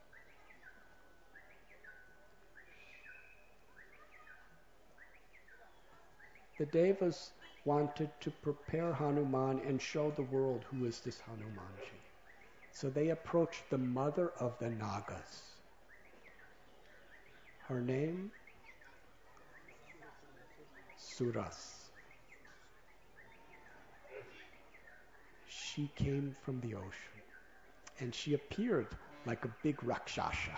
The Devas wanted to prepare Hanuman and show the world who is this Hanumanji. So they approached the mother of the Nagas. Her name? Suras. She came from the ocean, and she appeared like a big Rakshasa.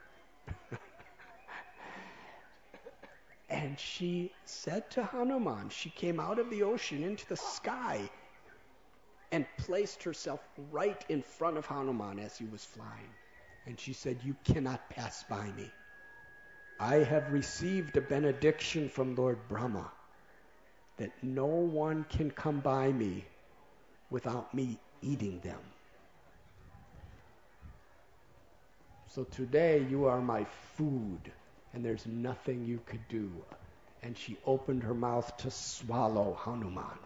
And she said to Hanuman, she came out of the ocean into the sky and placed herself right in front of Hanuman as he was flying. And she said, "You cannot pass by me. I have received a benediction from Lord Brahma that no one can come by me without me eating them. So today you are my food, and there's nothing you could do." And she opened her mouth to swallow Hanuman.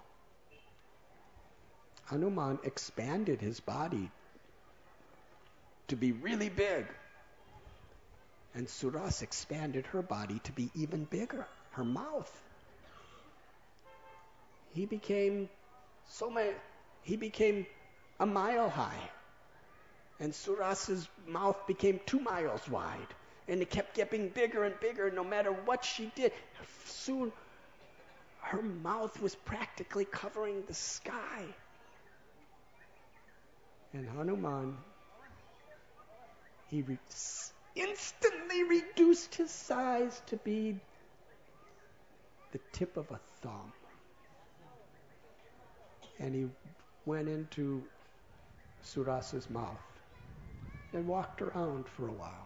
Hanuman expanded his body to be really big. And Suras expanded her body to be even bigger, her mouth. He became a mile high. And Suras's mouth became 2 miles wide. And it kept getting bigger and bigger no matter what she did. Soon, her mouth was practically covering the sky. And Hanuman, he instantly reduced his size to be the tip of a thumb. And he went into Suras's mouth and walked around for a while.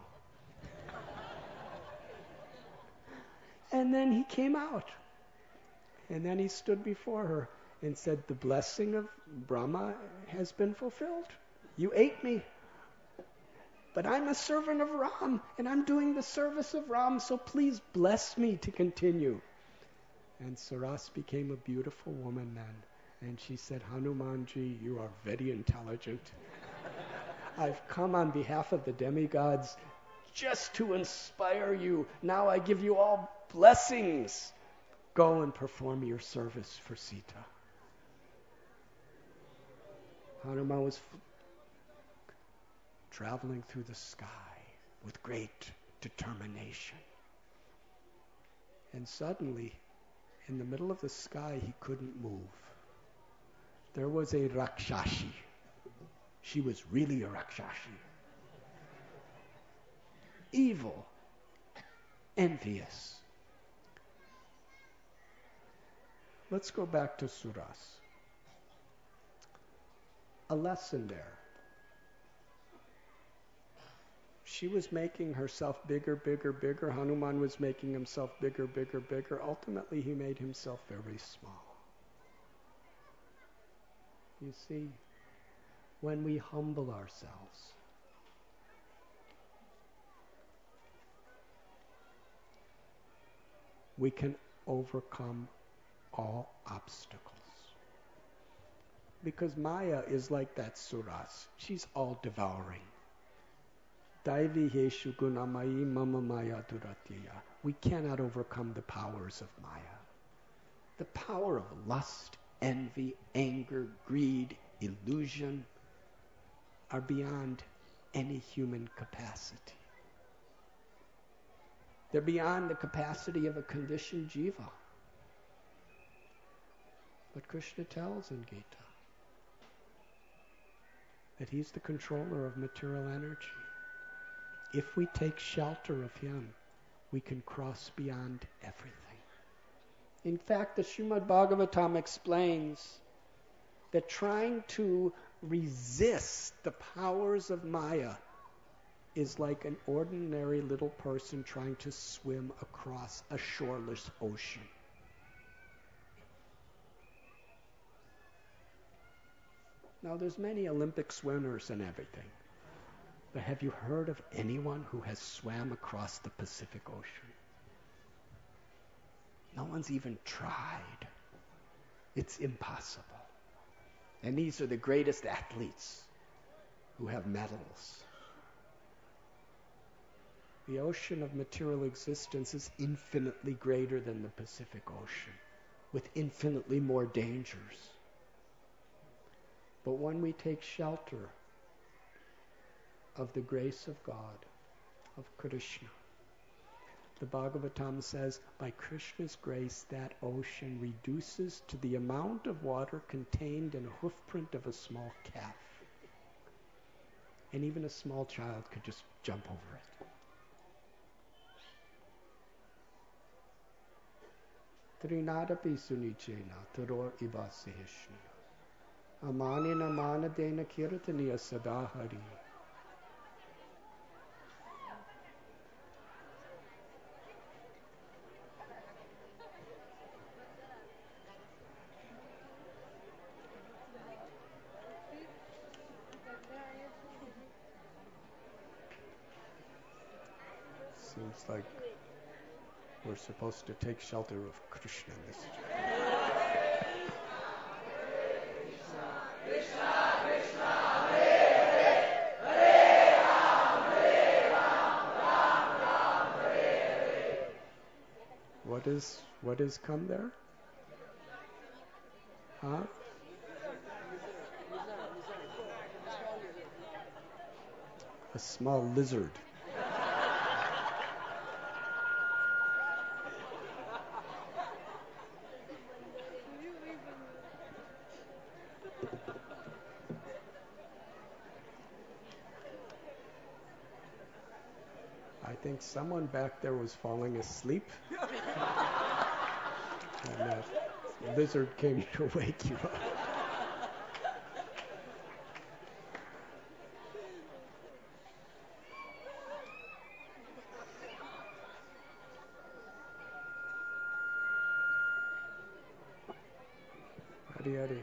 And then he came out. And then he stood before her and said, "The blessing of Brahma has been fulfilled. You ate me. But I'm a servant of Ram, and I'm doing the service of Ram, so please bless me to continue." And Suras became a beautiful woman then. And she said, "Hanumanji, you are very intelligent. I've come on behalf of the demigods just to inspire you. Now I give you all blessings. Go and perform your service for Sita." Hanuman was traveling through the sky with great determination. And suddenly, in the middle of the sky, he couldn't move. There was a Rakshasi. She was really a Rakshasi. Evil, envious. Let's go back to Suras. A lesson there. She was making herself bigger, bigger, bigger. Hanuman was making himself bigger, bigger, bigger. Ultimately, he made himself very small. You see, when we humble ourselves, we can overcome all obstacles. Because Maya is like that suras. She's all devouring. Daivi heshu gunamayi mama maya duratiya. We cannot overcome the powers of Maya. The power of lust, envy, anger, greed, illusion are beyond any human capacity. They're beyond the capacity of a conditioned jiva. But Krishna tells in Gita that he's the controller of material energy. If we take shelter of him, we can cross beyond everything. In fact, the Srimad Bhagavatam explains that trying to resist the powers of Maya is like an ordinary little person trying to swim across a shoreless ocean. Now, there's many Olympic swimmers and everything, but have you heard of anyone who has swam across the Pacific Ocean? No one's even tried. It's impossible. And these are the greatest athletes who have medals. The ocean of material existence is infinitely greater than the Pacific Ocean, with infinitely more dangers. But when we take shelter of the grace of God, of Krishna, the Bhagavatam says, by Krishna's grace, that ocean reduces to the amount of water contained in a hoofprint of a small calf. And even a small child could just jump over it. Trinadapi sunichena taror ibasehishna. Amanina manadena kirtaniya sadahari. Seems like we're supposed to take shelter of Krishna this year. What is come there? Huh? A small lizard. I think someone back there was falling asleep. And that lizard came to wake you up. Hari Hari.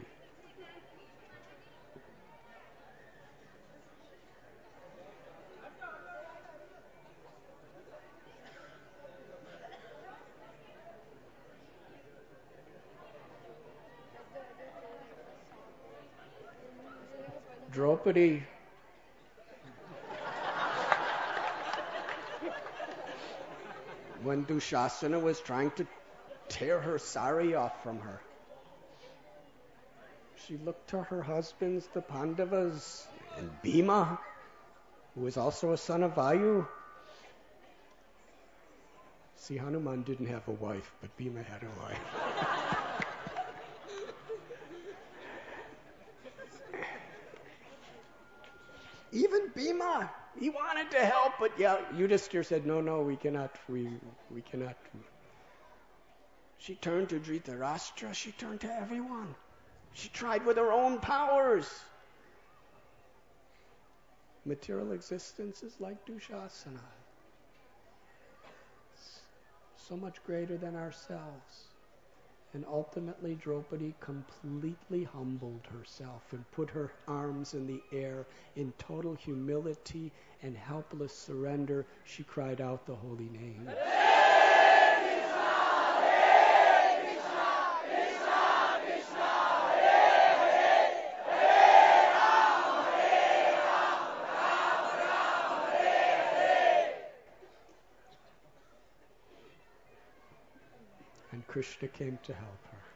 Draupadi. When Dushasana was trying to tear her sari off from her, she looked to her husbands, the Pandavas, and Bhima, who was also a son of Vayu. See, Hanuman didn't have a wife, but Bhima had a wife. Even Bhima, he wanted to help, but Yudhishthira said, no, we cannot. She turned to Dhritarashtra, she turned to everyone. She tried with her own powers. Material existence is like Dushasana. So much greater than ourselves. And ultimately, Draupadi completely humbled herself and put her arms in the air in total humility and helpless surrender. She cried out the holy name. Hare Krishna, And Krishna came to help her.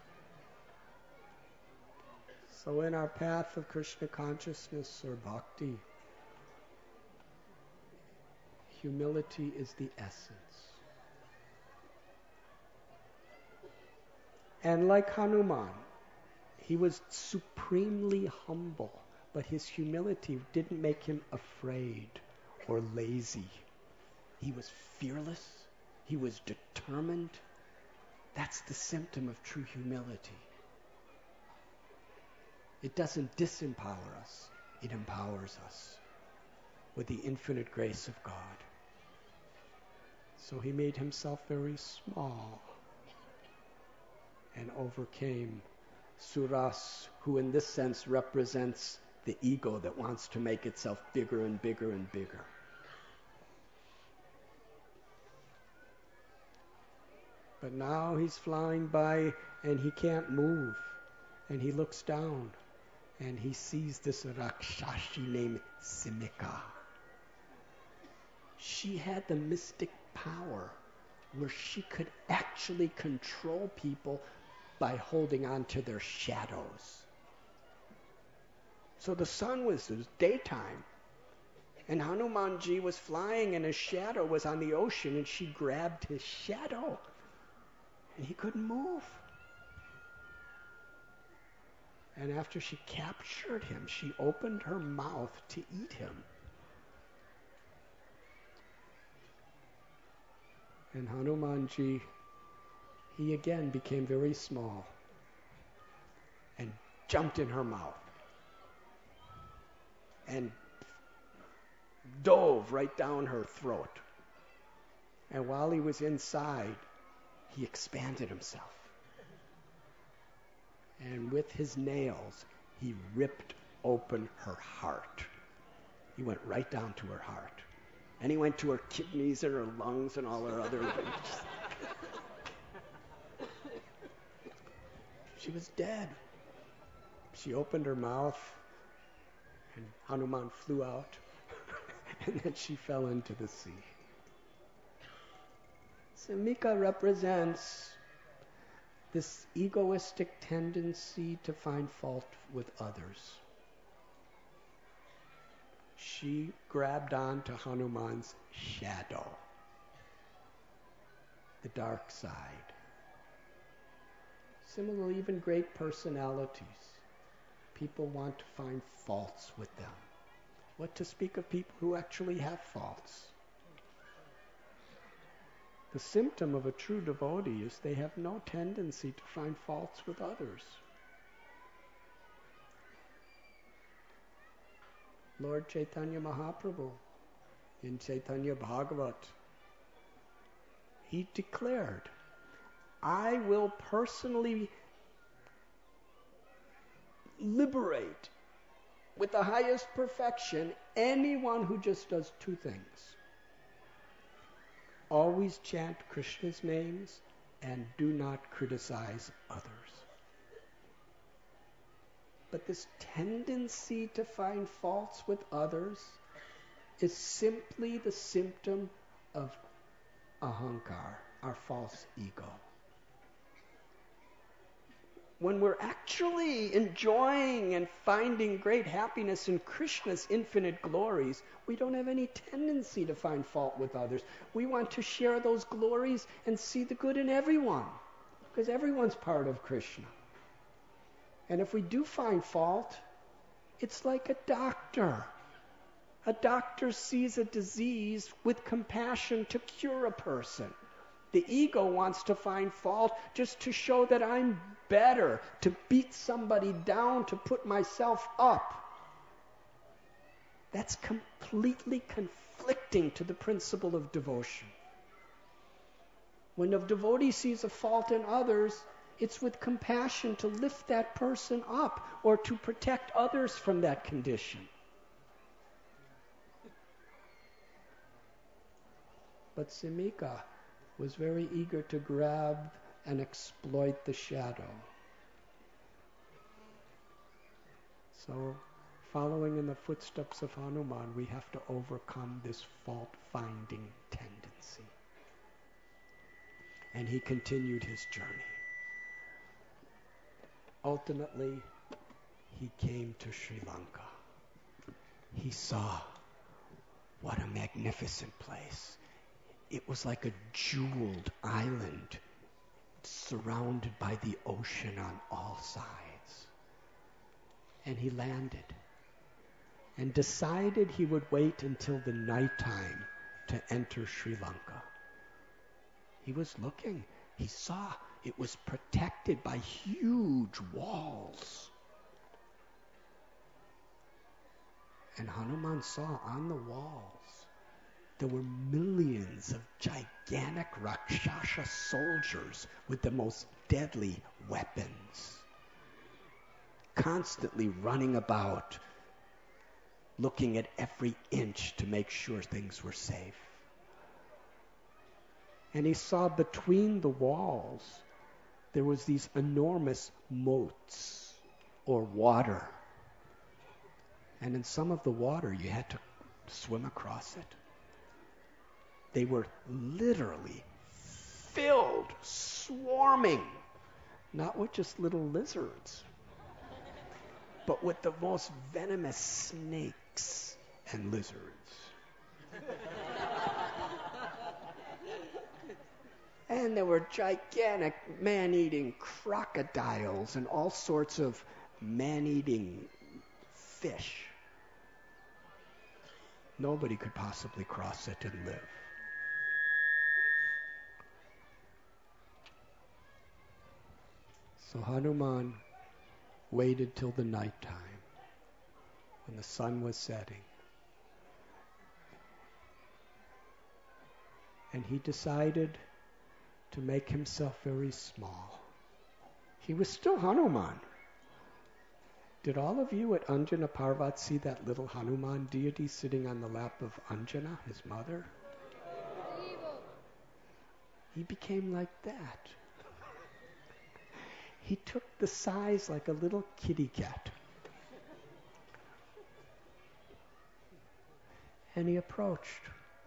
So in our path of Krishna consciousness or bhakti, humility is the essence. And like Hanuman, he was supremely humble, but his humility didn't make him afraid or lazy. He was fearless. He was determined. That's the symptom of true humility. It doesn't disempower us. It empowers us with the infinite grace of God. So he made himself very small and overcame Suras, who in this sense represents the ego that wants to make itself bigger and bigger and bigger. But now he's flying by and he can't move. And he looks down and he sees this Rakshashi named Simika. She had the mystic power where she could actually control people by holding on to their shadows. So the sun it was daytime, and Hanumanji was flying and his shadow was on the ocean, and she grabbed his shadow and he couldn't move. And after she captured him, she opened her mouth to eat him. And Hanumanji, he again became very small and jumped in her mouth and dove right down her throat. And while he was inside, he expanded himself. And with his nails, he ripped open her heart. He went right down to her heart. And he went to her kidneys and her lungs and all her other limbs. She was dead. She opened her mouth, and Hanuman flew out, and then she fell into the sea. Simika represents this egoistic tendency to find fault with others. She grabbed on to Hanuman's shadow, the dark side. Similarly, even great personalities, people want to find faults with them. What to speak of people who actually have faults? The symptom of a true devotee is they have no tendency to find faults with others. Lord Chaitanya Mahaprabhu in Chaitanya Bhagavat, he declared, I will personally liberate with the highest perfection anyone who just does two things. Always chant Krishna's names and do not criticize others. But this tendency to find faults with others is simply the symptom of ahankar, our false ego. When we're actually enjoying and finding great happiness in Krishna's infinite glories, we don't have any tendency to find fault with others. We want to share those glories and see the good in everyone, because everyone's part of Krishna. And if we do find fault, it's like a doctor. A doctor sees a disease with compassion to cure a person. The ego wants to find fault just to show that I'm better, to beat somebody down, to put myself up. That's completely conflicting to the principle of devotion. When a devotee sees a fault in others, it's with compassion to lift that person up or to protect others from that condition. But Simika was very eager to grab and exploit the shadow. So, following in the footsteps of Hanuman, we have to overcome this fault-finding tendency. and he continued his journey. Ultimately, he came to Sri Lanka. He saw what a magnificent place. It was like a jeweled island surrounded by the ocean on all sides. And he landed and decided he would wait until the nighttime to enter Sri Lanka. He was looking. He saw it was protected by huge walls. And Hanuman saw on the walls there were millions of gigantic Rakshasa soldiers with the most deadly weapons, constantly running about, looking at every inch to make sure things were safe. And he saw between the walls there was these enormous moats or water. And in some of the water you had to swim across it. They were literally filled, swarming, not with just little lizards, but with the most venomous snakes and lizards. And there were gigantic man-eating crocodiles and all sorts of man-eating fish. Nobody could possibly cross it and live. So Hanuman waited till the nighttime when the sun was setting. And he decided to make himself very small. He was still Hanuman. Did all of you at Anjana Parvat see that little Hanuman deity sitting on the lap of Anjana, his mother? He became like that. He took the size like a little kitty cat. And he approached.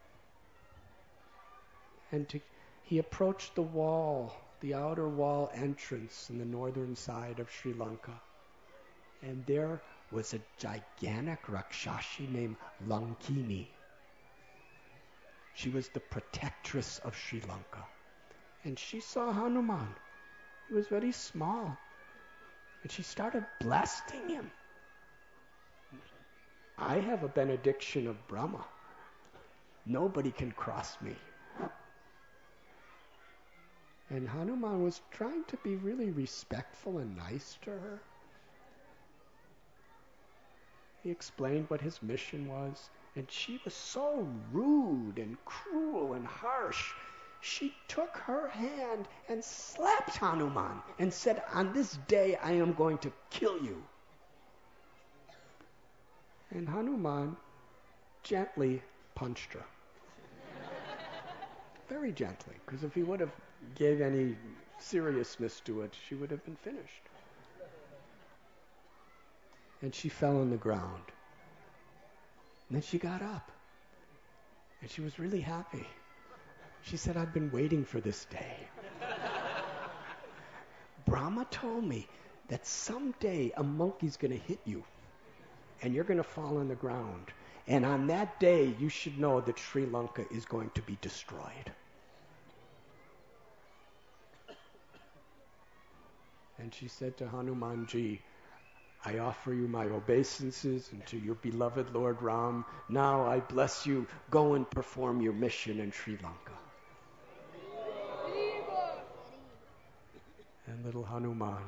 He approached the wall, the outer wall entrance in the northern side of Sri Lanka. And there was a gigantic Rakshasi named Lankini. She was the protectress of Sri Lanka. And she saw Hanuman. He was very small. And she started blasting him. I have a benediction of Brahma. Nobody can cross me. And Hanuman was trying to be really respectful and nice to her. He explained what his mission was, and she was so rude and cruel and harsh. She took her hand and slapped Hanuman and said, "On this day I am going to kill you." And Hanuman gently punched her. Very gently, because if he would have gave any seriousness to it, she would have been finished. And she fell on the ground. And then she got up. And she was really happy. She said, "I've been waiting for this day. Brahma told me that someday a monkey's going to hit you. And you're going to fall on the ground. And on that day, you should know that Sri Lanka is going to be destroyed." And she said to Hanumanji, "I offer you my obeisances and to your beloved Lord Ram. Now I bless you. Go and perform your mission in Sri Lanka." And little Hanuman,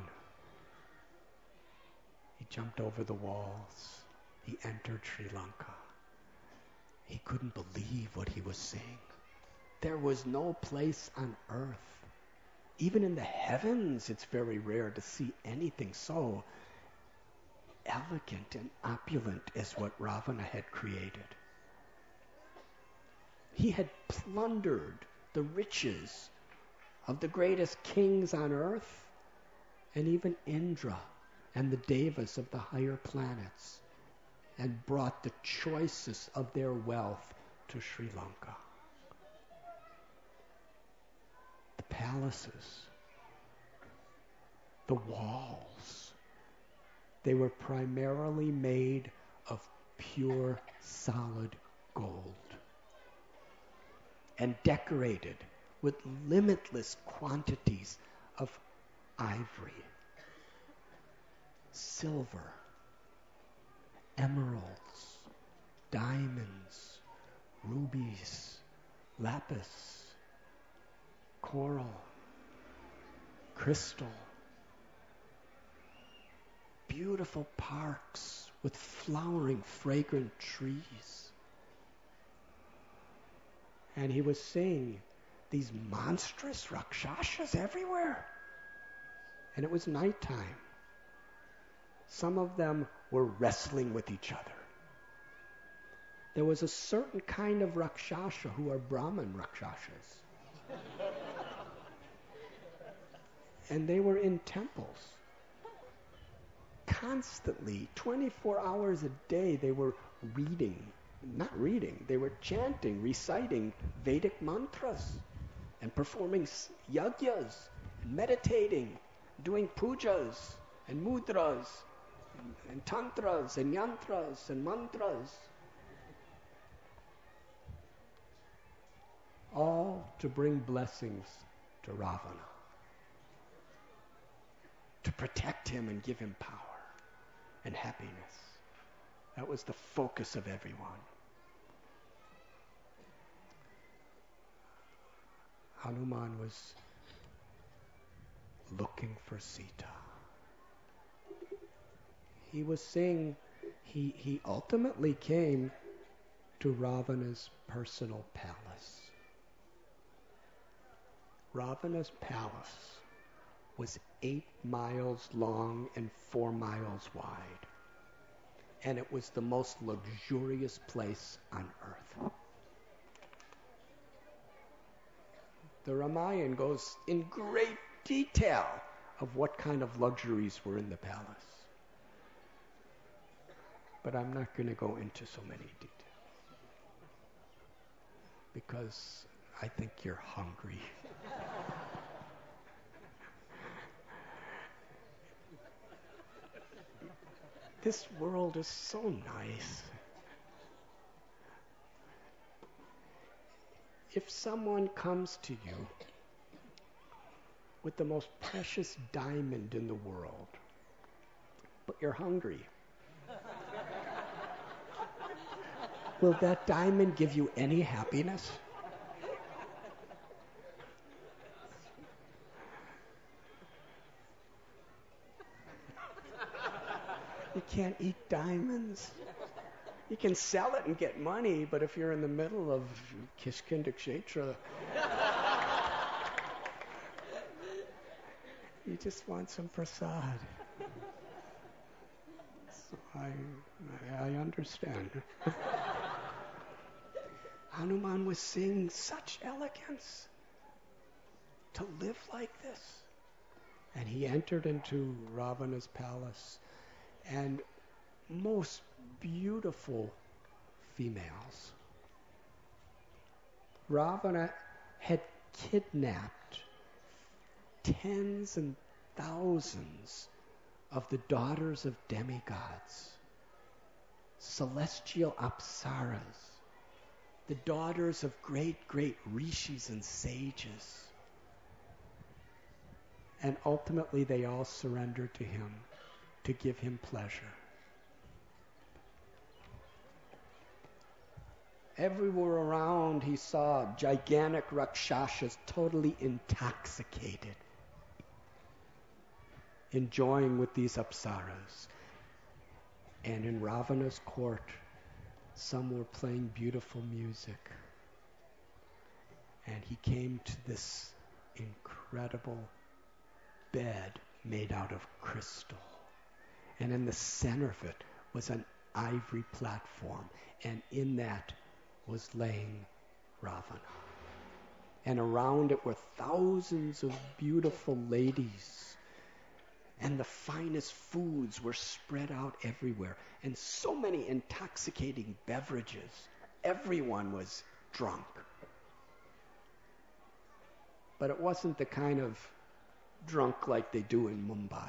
he jumped over the walls. He entered Sri Lanka. He couldn't believe what he was seeing. There was no place on earth. Even in the heavens, it's very rare to see anything so elegant and opulent as what Ravana had created. He had plundered the riches of the greatest kings on earth, and even Indra and the Devas of the higher planets, and brought the choicest of their wealth to Sri Lanka. The palaces, the walls, they were primarily made of pure solid gold and decorated with limitless quantities of ivory, silver, emeralds, diamonds, rubies, lapis, coral, crystal, beautiful parks with flowering, fragrant trees. And he was seeing these monstrous rakshasas everywhere. And it was nighttime. Some of them were wrestling with each other. There was a certain kind of rakshasa who are Brahman rakshasas. And they were in temples. Constantly, 24 hours a day, they were they were chanting, reciting Vedic mantras and performing yagyas, and meditating, doing pujas and mudras and tantras and yantras and mantras. All to bring blessings to Ravana, to protect him and give him power and happiness. That was the focus of everyone. Hanuman was looking for Sita. He was saying he ultimately came to Ravana's personal palace. Ravana's palace was 8 miles long and 4 miles wide. And it was the most luxurious place on earth. The Ramayana goes in great detail of what kind of luxuries were in the palace. But I'm not going to go into so many details, because I think you're hungry. This world is so nice. If someone comes to you with the most precious diamond in the world, but you're hungry, will that diamond give you any happiness? You can't eat diamonds. You can sell it and get money, but if you're in the middle of Kishkinda Kshetra, you just want some prasad. So I understand. Hanuman was seeing such elegance to live like this. And he entered into Ravana's palace, and most beautiful females. Ravana had kidnapped tens and thousands of the daughters of demigods, celestial apsaras, the daughters of great rishis and sages. And ultimately they all surrendered to him to give him pleasure. Everywhere around he saw gigantic rakshasas totally intoxicated, enjoying with these apsaras. And in Ravana's court, some were playing beautiful music. And he came to this incredible bed made out of crystal. And in the center of it was an ivory platform. And in that was laying Ravana. And around it were thousands of beautiful ladies. And the finest foods were spread out everywhere. And so many intoxicating beverages. Everyone was drunk. but it wasn't the kind of drunk like they do in Mumbai.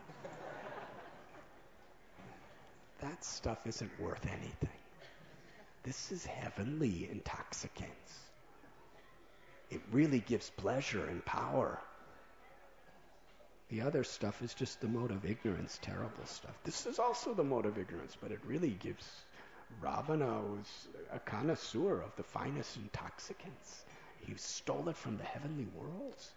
That stuff isn't worth anything. This is heavenly intoxicants. It really gives pleasure and power. The other stuff is just the mode of ignorance, terrible stuff. This is also the mode of ignorance, but it really gives... Ravana was a connoisseur of the finest intoxicants. He stole it from the heavenly worlds.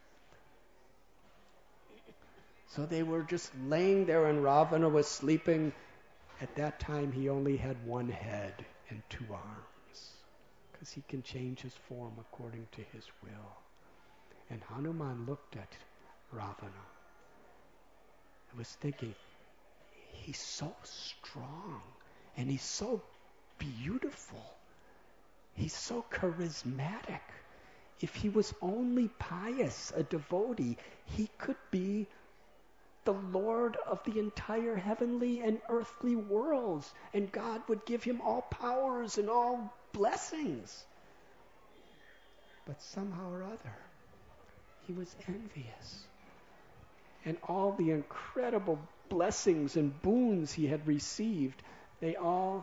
So they were just laying there and Ravana was sleeping. At that time he only had one head and two arms, because he can change his form according to his will. And Hanuman looked at Ravana and was thinking, he's so strong and he's so beautiful. He's so charismatic. If he was only pious, a devotee, he could be the Lord of the entire heavenly and earthly worlds, and God would give him all powers and all blessings. But somehow or other, he was envious. And all the incredible blessings and boons he had received, they all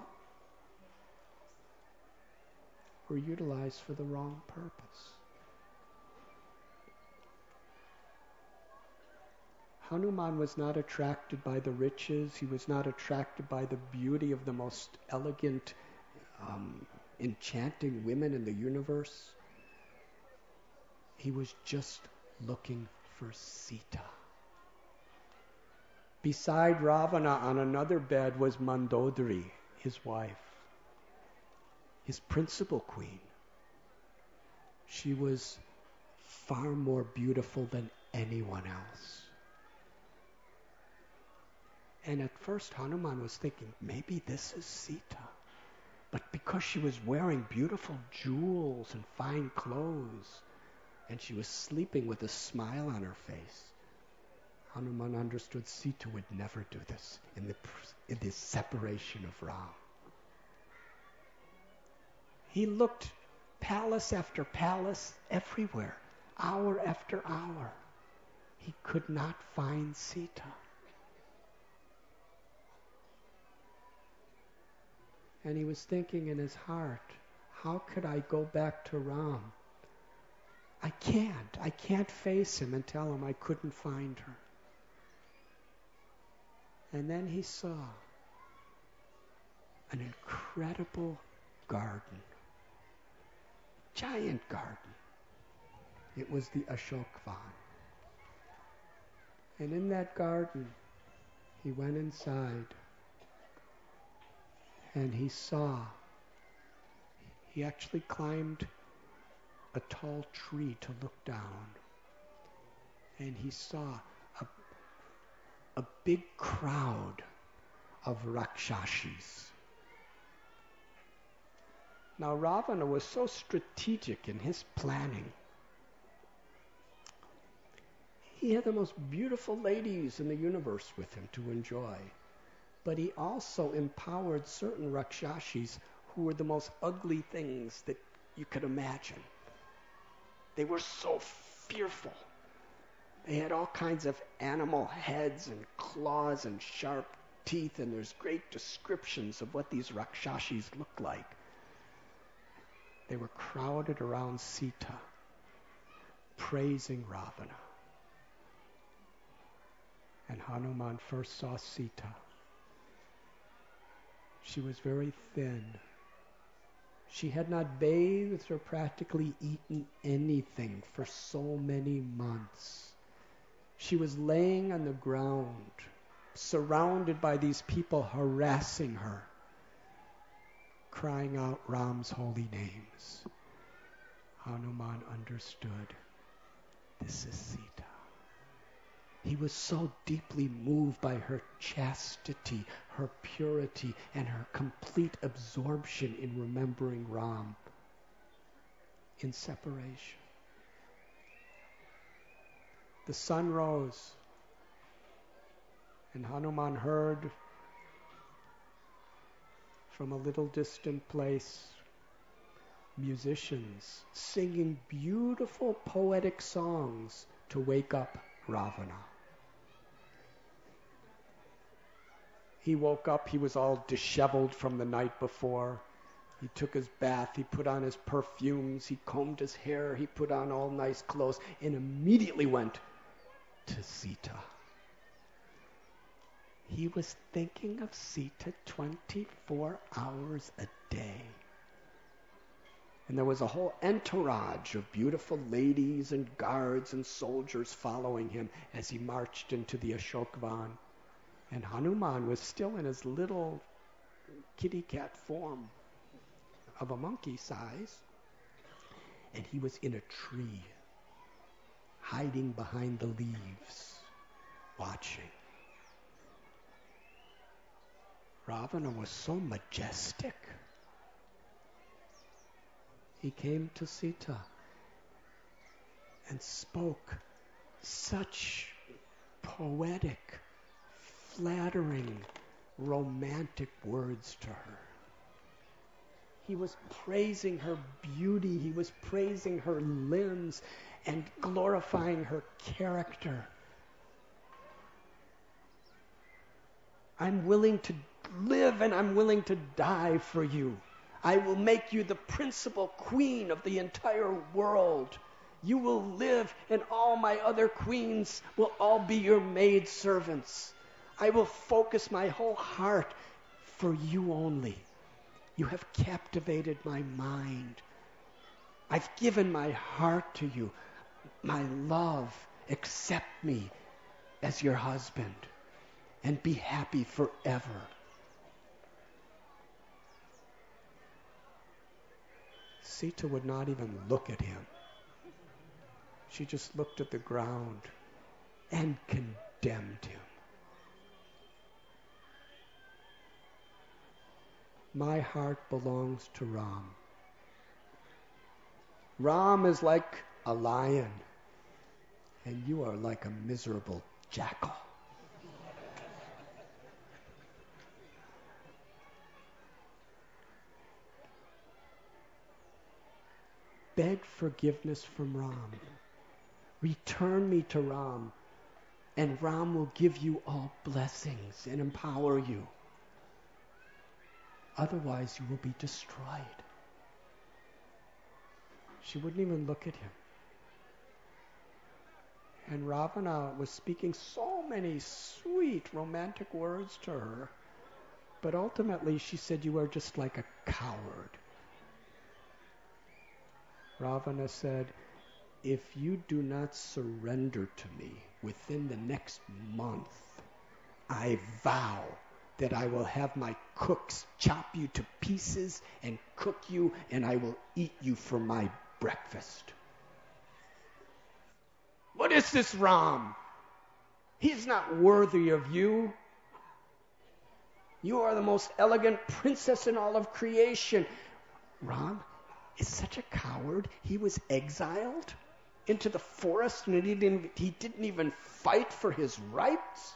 were utilized for the wrong purpose. Hanuman was not attracted by the riches. He was not attracted by the beauty of the most elegant, enchanting women in the universe. He was just looking for Sita. Beside Ravana on another bed was Mandodari, his wife, his principal queen. She was far more beautiful than anyone else. And at first Hanuman was thinking, maybe this is Sita. But because she was wearing beautiful jewels and fine clothes, and she was sleeping with a smile on her face, Hanuman understood Sita would never do this in the separation of Ram. He looked palace after palace everywhere, hour after hour. He could not find Sita. And he was thinking in his heart, how could I go back to Ram? I can't face him and tell him I couldn't find her. And then he saw an incredible garden, giant garden. It was the Ashok Van. And in that garden, he went inside and he actually climbed a tall tree to look down. And he saw a big crowd of Rakshashis. Now Ravana was so strategic in his planning. He had the most beautiful ladies in the universe with him to enjoy. But he also empowered certain Rakshashis who were the most ugly things that you could imagine. They were so fearful. They had all kinds of animal heads and claws and sharp teeth, and there's great descriptions of what these Rakshashis looked like. They were crowded around Sita, praising Ravana. And Hanuman first saw Sita. She was very thin. She had not bathed or practically eaten anything for so many months. She was laying on the ground, surrounded by these people harassing her, crying out Ram's holy names. Hanuman understood, this is Sita. He was so deeply moved by her chastity, her purity, and her complete absorption in remembering Ram in separation. The sun rose, and Hanuman heard from a little distant place musicians singing beautiful poetic songs to wake up Ravana. He woke up, he was all disheveled from the night before. He took his bath, he put on his perfumes, he combed his hair, he put on all nice clothes, and immediately went to Sita. He was thinking of Sita 24 hours a day. And there was a whole entourage of beautiful ladies and guards and soldiers following him as he marched into the Ashokvan. And Hanuman was still in his little kitty cat form of a monkey size. And he was in a tree, hiding behind the leaves, watching. Ravana was so majestic. He came to Sita and spoke such poetic, flattering, romantic words to her. He was praising her beauty. He was praising her limbs and glorifying her character. I'm willing to live and I'm willing to die for you. I will make you the principal queen of the entire world. You will live and all my other queens will all be your maidservants. I will focus my whole heart for you only. You have captivated my mind. I've given my heart to you. My love, accept me as your husband and be happy forever. Sita would not even look at him. She just looked at the ground and condemned him. My heart belongs to Ram. Ram is like a lion, and you are like a miserable jackal. Beg forgiveness from Ram. Return me to Ram, and Ram will give you all blessings and empower you. Otherwise, you will be destroyed. She wouldn't even look at him. And Ravana was speaking so many sweet, romantic words to her, but ultimately she said, you are just like a coward. Ravana said, if you do not surrender to me within the next month, I vow that I will have my cooks chop you to pieces and cook you, and I will eat you for my breakfast. What is this Ram? He's not worthy of you. You are the most elegant princess in all of creation. Ram is such a coward. He was exiled into the forest and he didn't even fight for his rights.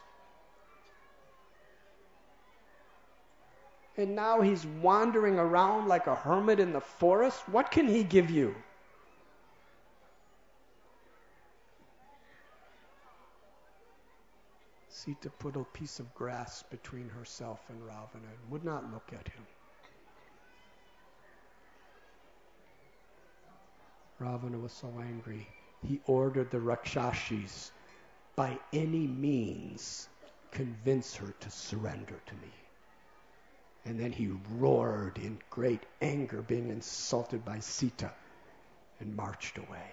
And now he's wandering around like a hermit in the forest. What can he give you? Sita put a piece of grass between herself and Ravana and would not look at him. Ravana was so angry. He ordered the Rakshashis, by any means, convince her to surrender to me. And then he roared in great anger, being insulted by Sita, and marched away.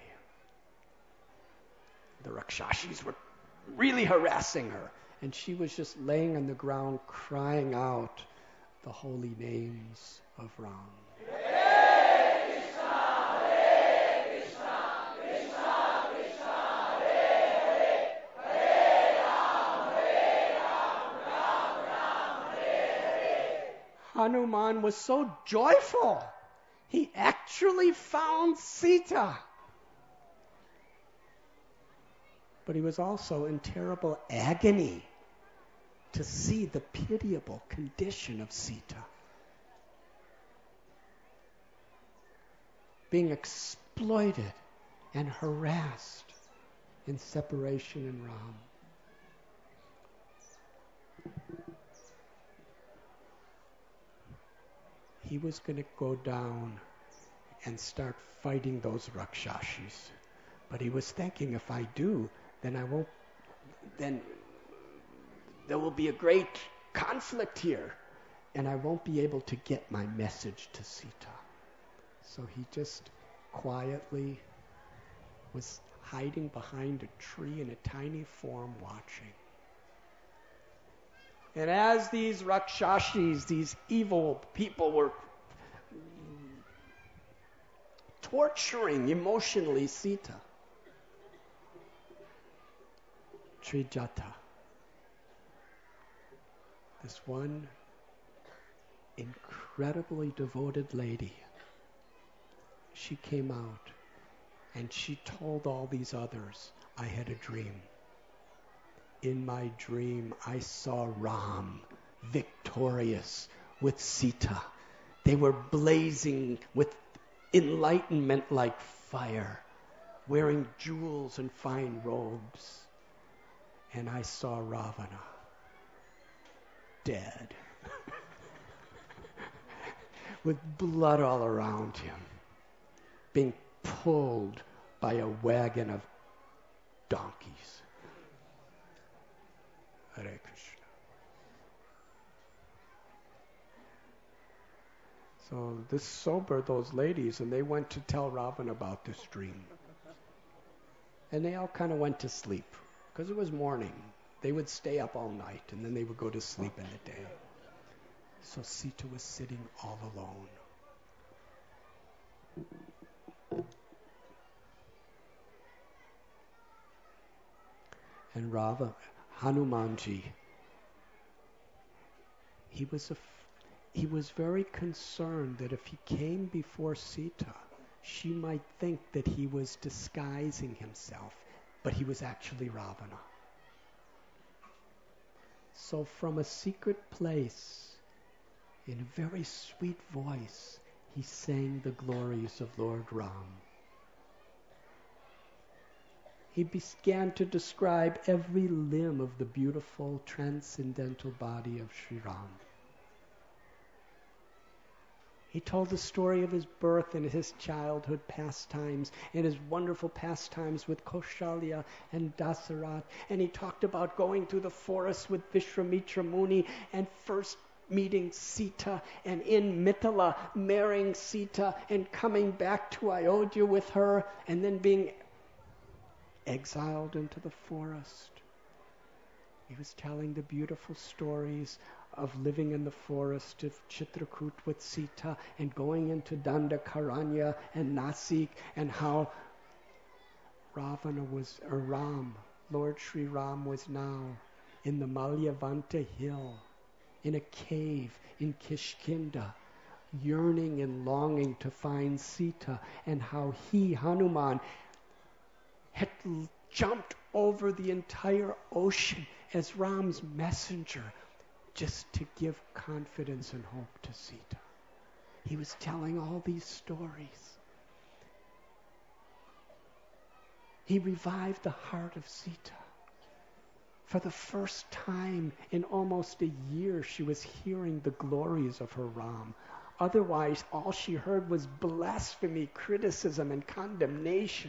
The Rakshashis were really harassing her, and she was just laying on the ground crying out the holy names of Ram. Hanuman was so joyful. He actually found Sita. But he was also in terrible agony to see the pitiable condition of Sita. being exploited and harassed in separation in Ram. He was going to go down and start fighting those Rakshashis. But he was thinking, if I do, then there will be a great conflict here, and I won't be able to get my message to Sita. So he just quietly was hiding behind a tree in a tiny form watching. And as these Rakshashis, these evil people, were torturing emotionally Sita, Trijata, this one incredibly devoted lady, she came out and she told all these others, I had a dream. In my dream, I saw Ram victorious with Sita. They were blazing with enlightenment like fire, wearing jewels and fine robes. And I saw Ravana dead, with blood all around him, being pulled by a wagon of donkeys. Hare Krishna. So this sobered those ladies, and they went to tell Ravana about this dream. And they all kind of went to sleep, because it was morning. They would stay up all night, and then they would go to sleep in the day. So Sita was sitting all alone. And Hanumanji, he was very concerned that if he came before Sita, she might think that he was disguising himself, but he was actually Ravana. So from a secret place, in a very sweet voice, he sang the glories of Lord Ram. He began to describe every limb of the beautiful transcendental body of Sri Ram. He told the story of his birth and his childhood pastimes and his wonderful pastimes with Kaushalya and Dasarath. And he talked about going through the forest with Vishwamitra Muni and first meeting Sita, and in Mithila marrying Sita and coming back to Ayodhya with her, and then being exiled into the forest. He was telling the beautiful stories of living in the forest of Chitrakoot with Sita and going into Dandakaranya and Nasik, and how Lord Sri Ram was now in the Malyavanta hill, in a cave in Kishkinda, yearning and longing to find Sita, and how he, Hanuman, had jumped over the entire ocean as Ram's messenger just to give confidence and hope to Sita. He was telling all these stories. He revived the heart of Sita. For the first time in almost a year, she was hearing the glories of her Ram. Otherwise, all she heard was blasphemy, criticism, and condemnation.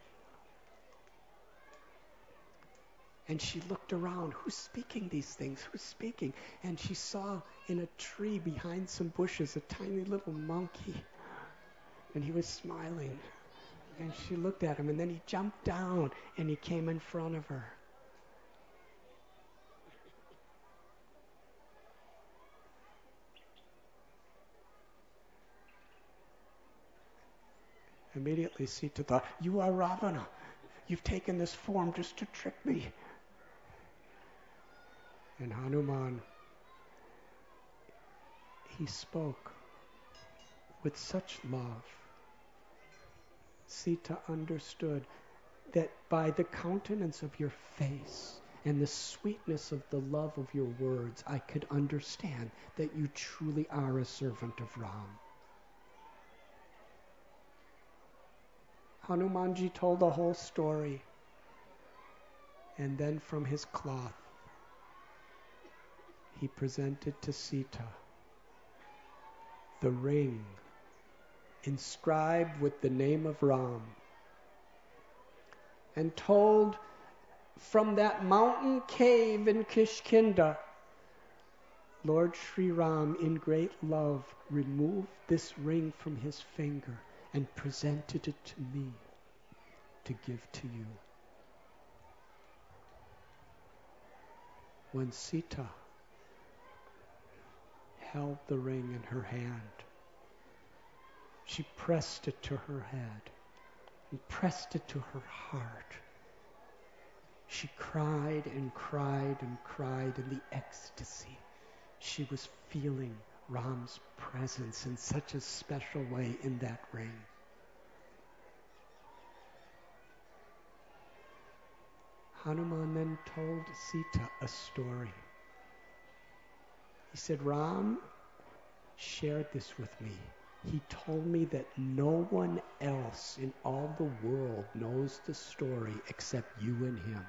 And she looked around. Who's speaking these things? Who's speaking? And she saw in a tree behind some bushes a tiny little monkey. And he was smiling. And she looked at him, and then he jumped down and he came in front of her. Immediately Sita thought, you are Ravana. You've taken this form just to trick me. And Hanuman, he spoke with such love. Sita understood that by the countenance of your face and the sweetness of the love of your words, I could understand that you truly are a servant of Ram. Hanumanji told the whole story. And then from his cloth, he presented to Sita the ring inscribed with the name of Ram, and told, from that mountain cave in Kishkinda, Lord Sri Ram, in great love, removed this ring from his finger and presented it to me to give to you. When Sita held the ring in her hand, she pressed it to her head and pressed it to her heart. She cried and cried and cried in the ecstasy. She was feeling Ram's presence in such a special way in that ring. Hanuman then told Sita a story. He said, Ram shared this with me. He told me that no one else in all the world knows the story except you and him.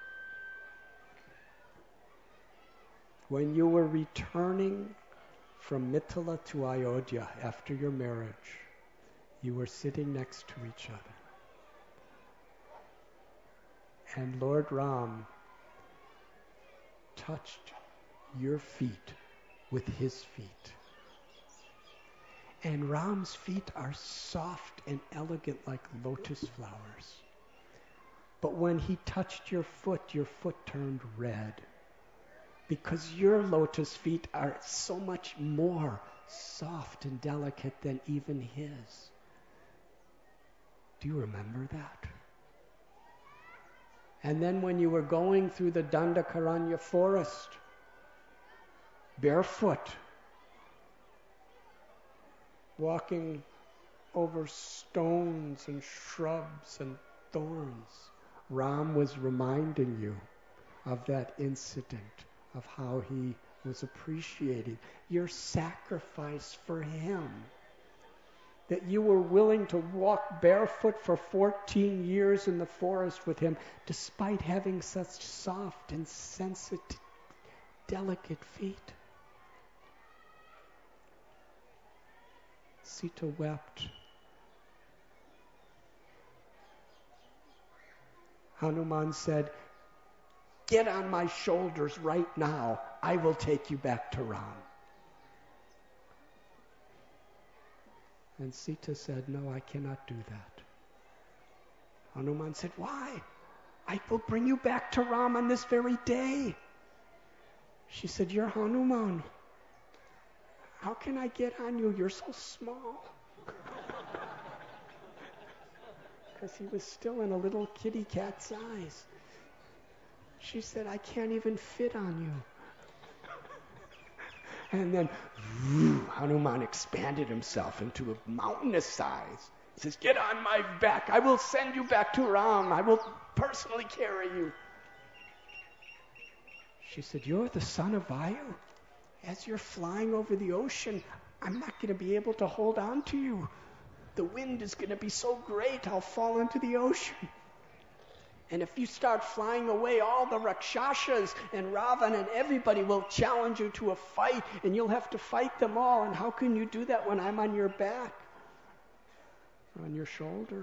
When you were returning from Mithila to Ayodhya after your marriage, you were sitting next to each other. And Lord Ram touched your feet with his feet. And Ram's feet are soft and elegant like lotus flowers. But when he touched your foot turned red. Because your lotus feet are so much more soft and delicate than even his. Do you remember that? And then when you were going through the Dandakaranya forest, barefoot, walking over stones and shrubs and thorns, Ram was reminding you of that incident, of how he was appreciating your sacrifice for him. That you were willing to walk barefoot for 14 years in the forest with him, despite having such soft and sensitive, delicate feet. Sita wept. Hanuman said, get on my shoulders right now. I will take you back to Ram. And Sita said, no, I cannot do that. Hanuman said, why? I will bring you back to Ram on this very day. She said, you're Hanuman. How can I get on you? You're so small. Because he was still in a little kitty cat's size. She said, I can't even fit on you. And then Hanuman expanded himself into a mountainous size. He says, get on my back. I will send you back to Ram. I will personally carry you. She said, you're the son of Vayu. As you're flying over the ocean, I'm not going to be able to hold on to you. The wind is going to be so great, I'll fall into the ocean. And if you start flying away, all the Rakshasas and Ravan and everybody will challenge you to a fight, and you'll have to fight them all. And how can you do that when I'm on your back? Or on your shoulder?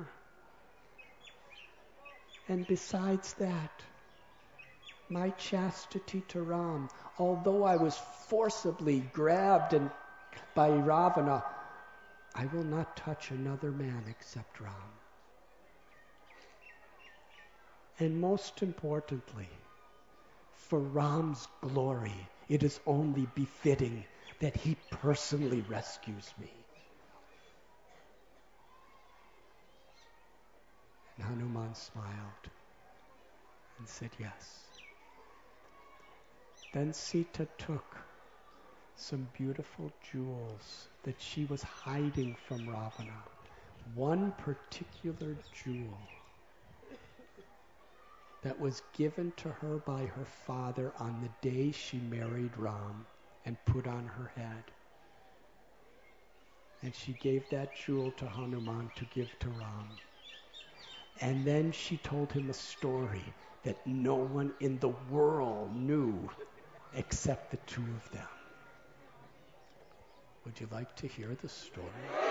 And besides that, my chastity to Ram, although I was forcibly grabbed by Ravana, I will not touch another man except Ram. And most importantly, for Ram's glory, it is only befitting that he personally rescues me. And Hanuman smiled and said yes. Then Sita took some beautiful jewels that she was hiding from Ravana. One particular jewel that was given to her by her father on the day she married Ram and put on her head. And she gave that jewel to Hanuman to give to Ram. And then she told him a story that no one in the world knew except the two of them. Would you like to hear the story?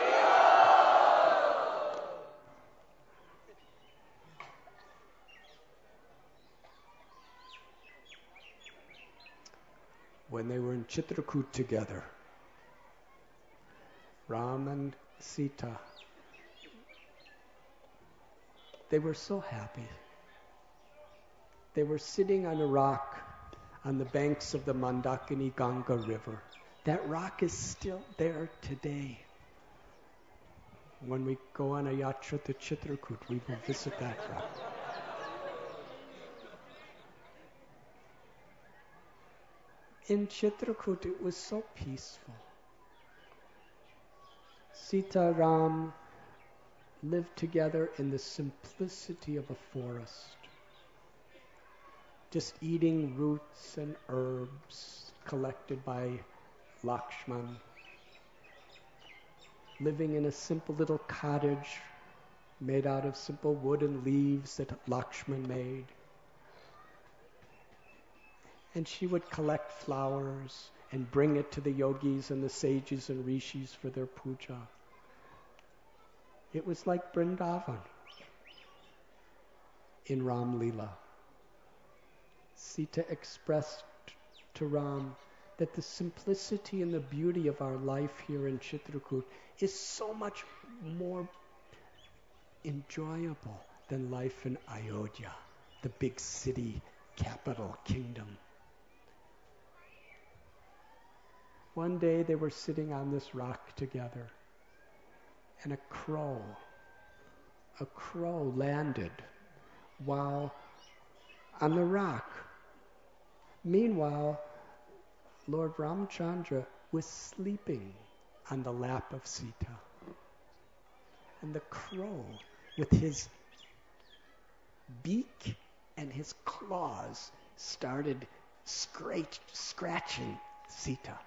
When they were in Chitrakoot together, Ram and Sita, they were so happy. They were sitting on a rock on the banks of the Mandakini Ganga River. That rock is still there today. When we go on a yatra to Chitrakoot, we will visit that rock. In Chitrakoot, it was so peaceful. Sita Ram lived together in the simplicity of a forest, just eating roots and herbs collected by Lakshman, living in a simple little cottage made out of simple wood and leaves that Lakshman made. And she would collect flowers and bring it to the yogis and the sages and rishis for their puja. It was like Vrindavan in Ram Leela. Sita expressed to Ram that the simplicity and the beauty of our life here in Chitrakoot is so much more enjoyable than life in Ayodhya, the big city, capital, kingdom. One day they were sitting on this rock together, and a crow landed while on the rock. Meanwhile, Lord Ramchandra was sleeping on the lap of Sita. And the crow, with his beak and his claws, started scratching Sita.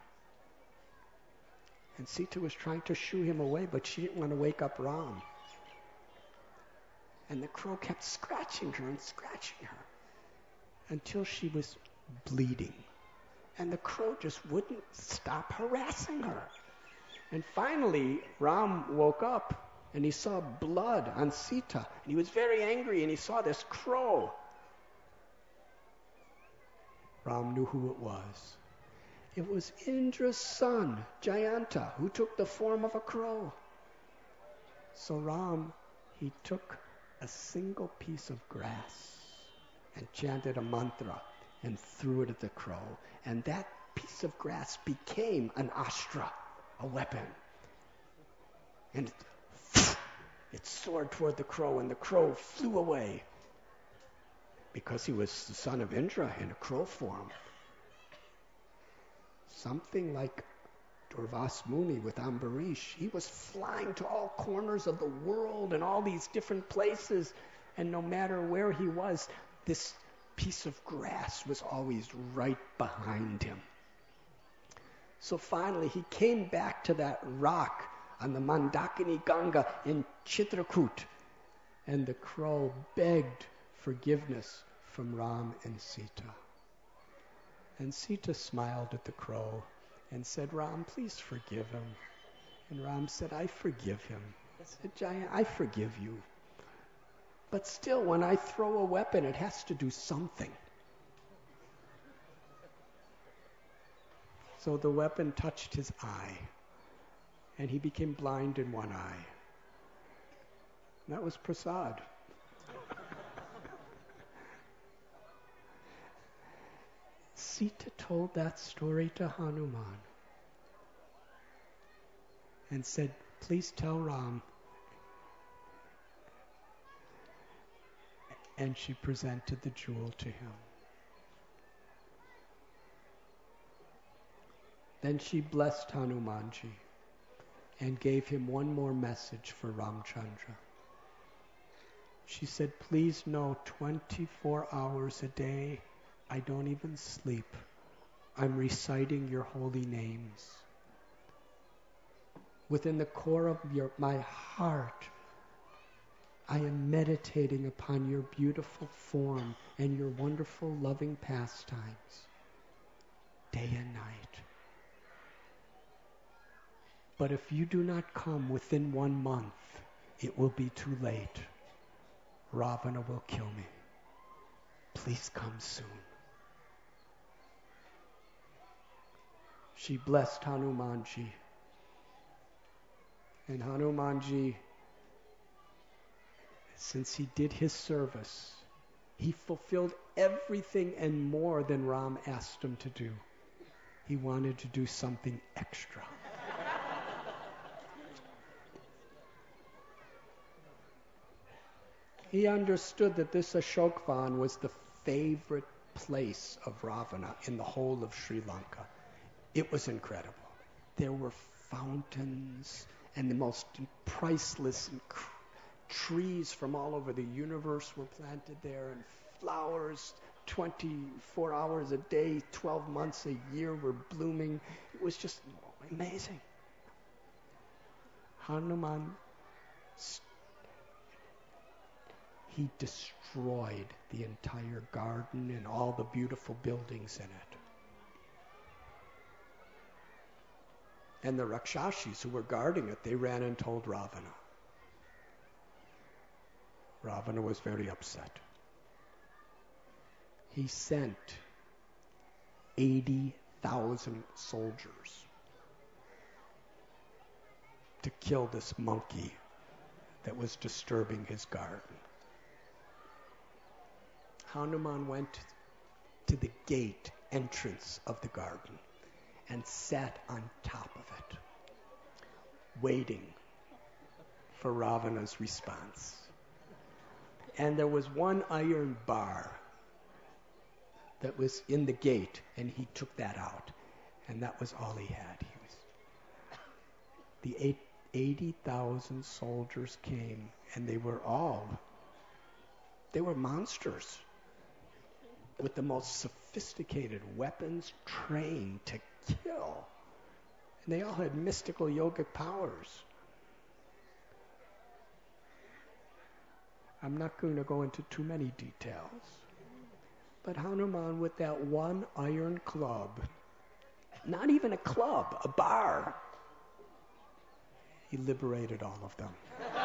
And Sita was trying to shoo him away, but she didn't want to wake up Ram. And the crow kept scratching her until she was bleeding. And the crow just wouldn't stop harassing her. And finally, Ram woke up and he saw blood on Sita. And he was very angry and he saw this crow. Ram knew who it was. It was Indra's son, Jayanta, who took the form of a crow. So Ram, he took a single piece of grass and chanted a mantra and threw it at the crow. And that piece of grass became an astra, a weapon. And it soared toward the crow, and the crow flew away. Because he was the son of Indra in a crow form. Something like Durvas Muni with Ambarish. He was flying to all corners of the world and all these different places. And no matter where he was, this piece of grass was always right behind him. So finally he came back to that rock on the Mandakini Ganga in Chitrakoot. And the crow begged forgiveness from Ram and Sita. And Sita smiled at the crow and said, Ram, please forgive him. And Ram said, I forgive him. I said, Jaya, I forgive you. But still, when I throw a weapon, it has to do something. So the weapon touched his eye, and he became blind in one eye. And that was prasad. Sita told that story to Hanuman and said, please tell Ram. And she presented the jewel to him. Then she blessed Hanumanji and gave him one more message for Ramchandra. She said, please know 24 hours a day, I don't even sleep. I'm reciting your holy names. Within the core of my heart, I am meditating upon your beautiful form and your wonderful loving pastimes, day and night. But if you do not come within 1 month, it will be too late. Ravana will kill me. Please come soon. She blessed Hanumanji. And Hanumanji, since he did his service, he fulfilled everything and more than Ram asked him to do. He wanted to do something extra. He understood that this Ashokvan was the favorite place of Ravana in the whole of Sri Lanka. It was incredible. There were fountains and the most priceless trees from all over the universe were planted there, and flowers 24 hours a day, 12 months a year were blooming. It was just amazing. Hanuman, he destroyed the entire garden and all the beautiful buildings in it. And the Rakshashis who were guarding it, they ran and told Ravana. Ravana was very upset. He sent 80,000 soldiers to kill this monkey that was disturbing his garden. Hanuman went to the gate entrance of the garden and sat on top of it, waiting for Ravana's response. And there was one iron bar that was in the gate, and he took that out, and that was all he had. The 80,000 soldiers came, and they were monsters with the most sophisticated weapons, trained to kill. And they all had mystical yogic powers. I'm not going to go into too many details. But Hanuman, with that one iron club, not even a club, a bar, he liberated all of them.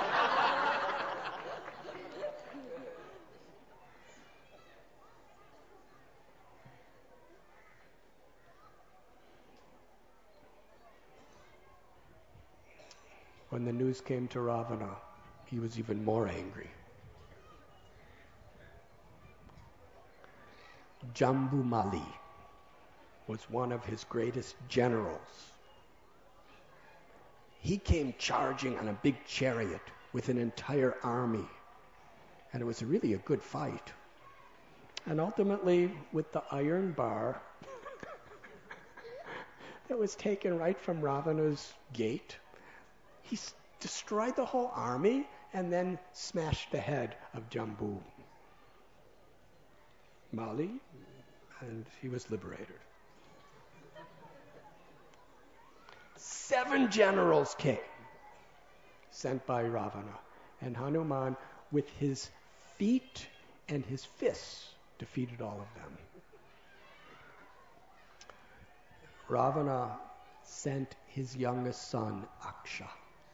When the news came to Ravana, he was even more angry. Jambumali was one of his greatest generals. He came charging on a big chariot with an entire army, and it was really a good fight. And ultimately, with the iron bar that was taken right from Ravana's gate, he destroyed the whole army and then smashed the head of Jambu Mali, and he was liberated. 7 generals came, sent by Ravana, and Hanuman, with his feet and his fists, defeated all of them. Ravana sent his youngest son, Aksha.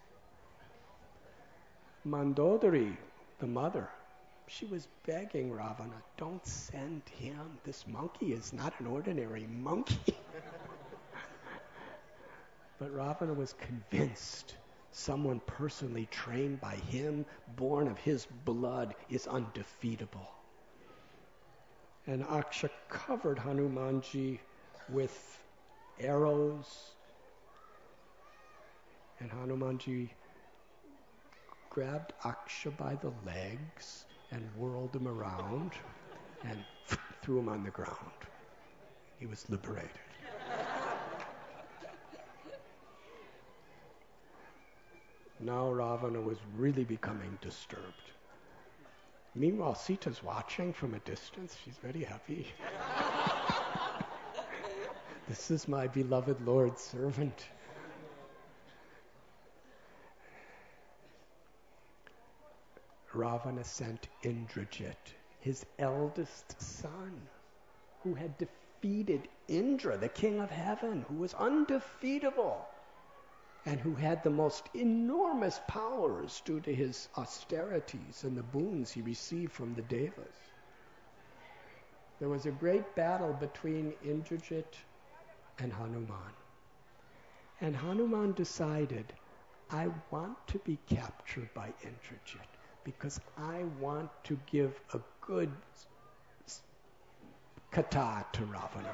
Mandodari, the mother, she was begging Ravana, don't send him. This monkey is not an ordinary monkey. But Ravana was convinced someone personally trained by him, born of his blood, is undefeatable. And Aksha covered Hanumanji with arrows, and Hanumanji grabbed Aksha by the legs and whirled him around and threw him on the ground. He was liberated. Now Ravana was really becoming disturbed. Meanwhile, Sita's watching from a distance. She's very happy. This is my beloved Lord's servant. Ravana sent Indrajit, his eldest son, who had defeated Indra, the king of heaven, who was undefeatable, and who had the most enormous powers due to his austerities and the boons he received from the Devas. There was a great battle between Indrajit and Hanuman. And Hanuman decided, I want to be captured by Indrajit because I want to give a good kata to Ravana.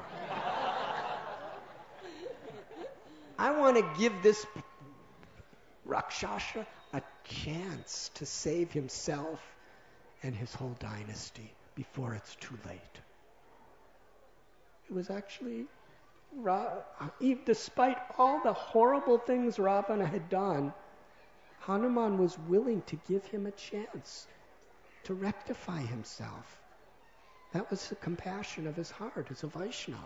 I want to give this Rakshasa a chance to save himself and his whole dynasty before it's too late. It was actually, despite all the horrible things Ravana had done, Hanuman was willing to give him a chance to rectify himself. That was the compassion of his heart as a Vaishnava.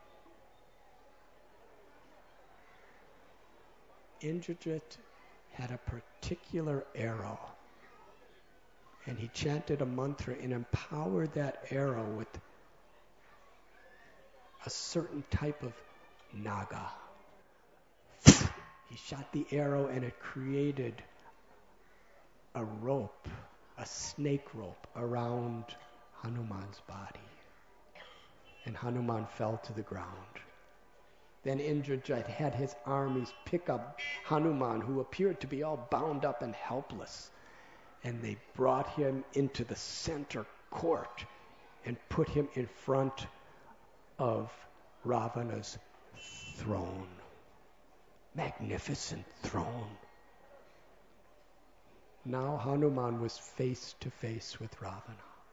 Indrajit had a particular arrow, and he chanted a mantra and empowered that arrow with a certain type of naga. He shot the arrow and it created a rope, a snake rope around Hanuman's body. And Hanuman fell to the ground. Then Indrajit had his armies pick up Hanuman, who appeared to be all bound up and helpless. And they brought him into the center court and put him in front of Ravana's throne. Magnificent throne. Now Hanuman was face to face with Ravana.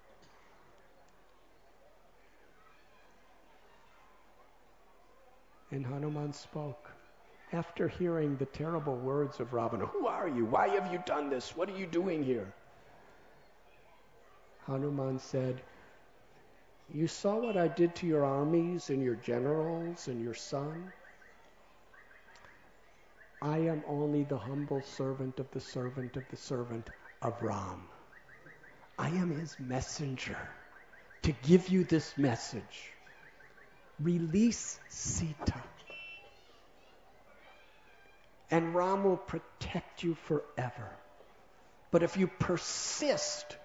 And Hanuman spoke. After hearing the terrible words of Ravana, who are you? Why have you done this? What are you doing here? Hanuman said, you saw what I did to your armies and your generals and your son? I am only the humble servant of the servant of the servant of Ram. I am his messenger to give you this message. Release Sita, and Ram will protect you forever. But if you persist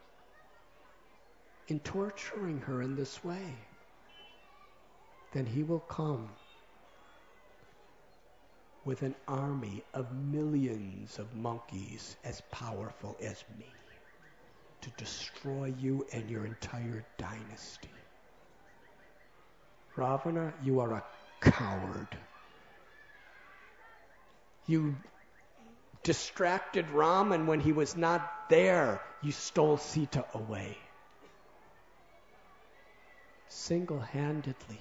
in torturing her in this way, then he will come with an army of millions of monkeys as powerful as me to destroy you and your entire dynasty. Ravana, you are a coward. You distracted Ram, and when he was not there, you stole Sita away. Single-handedly.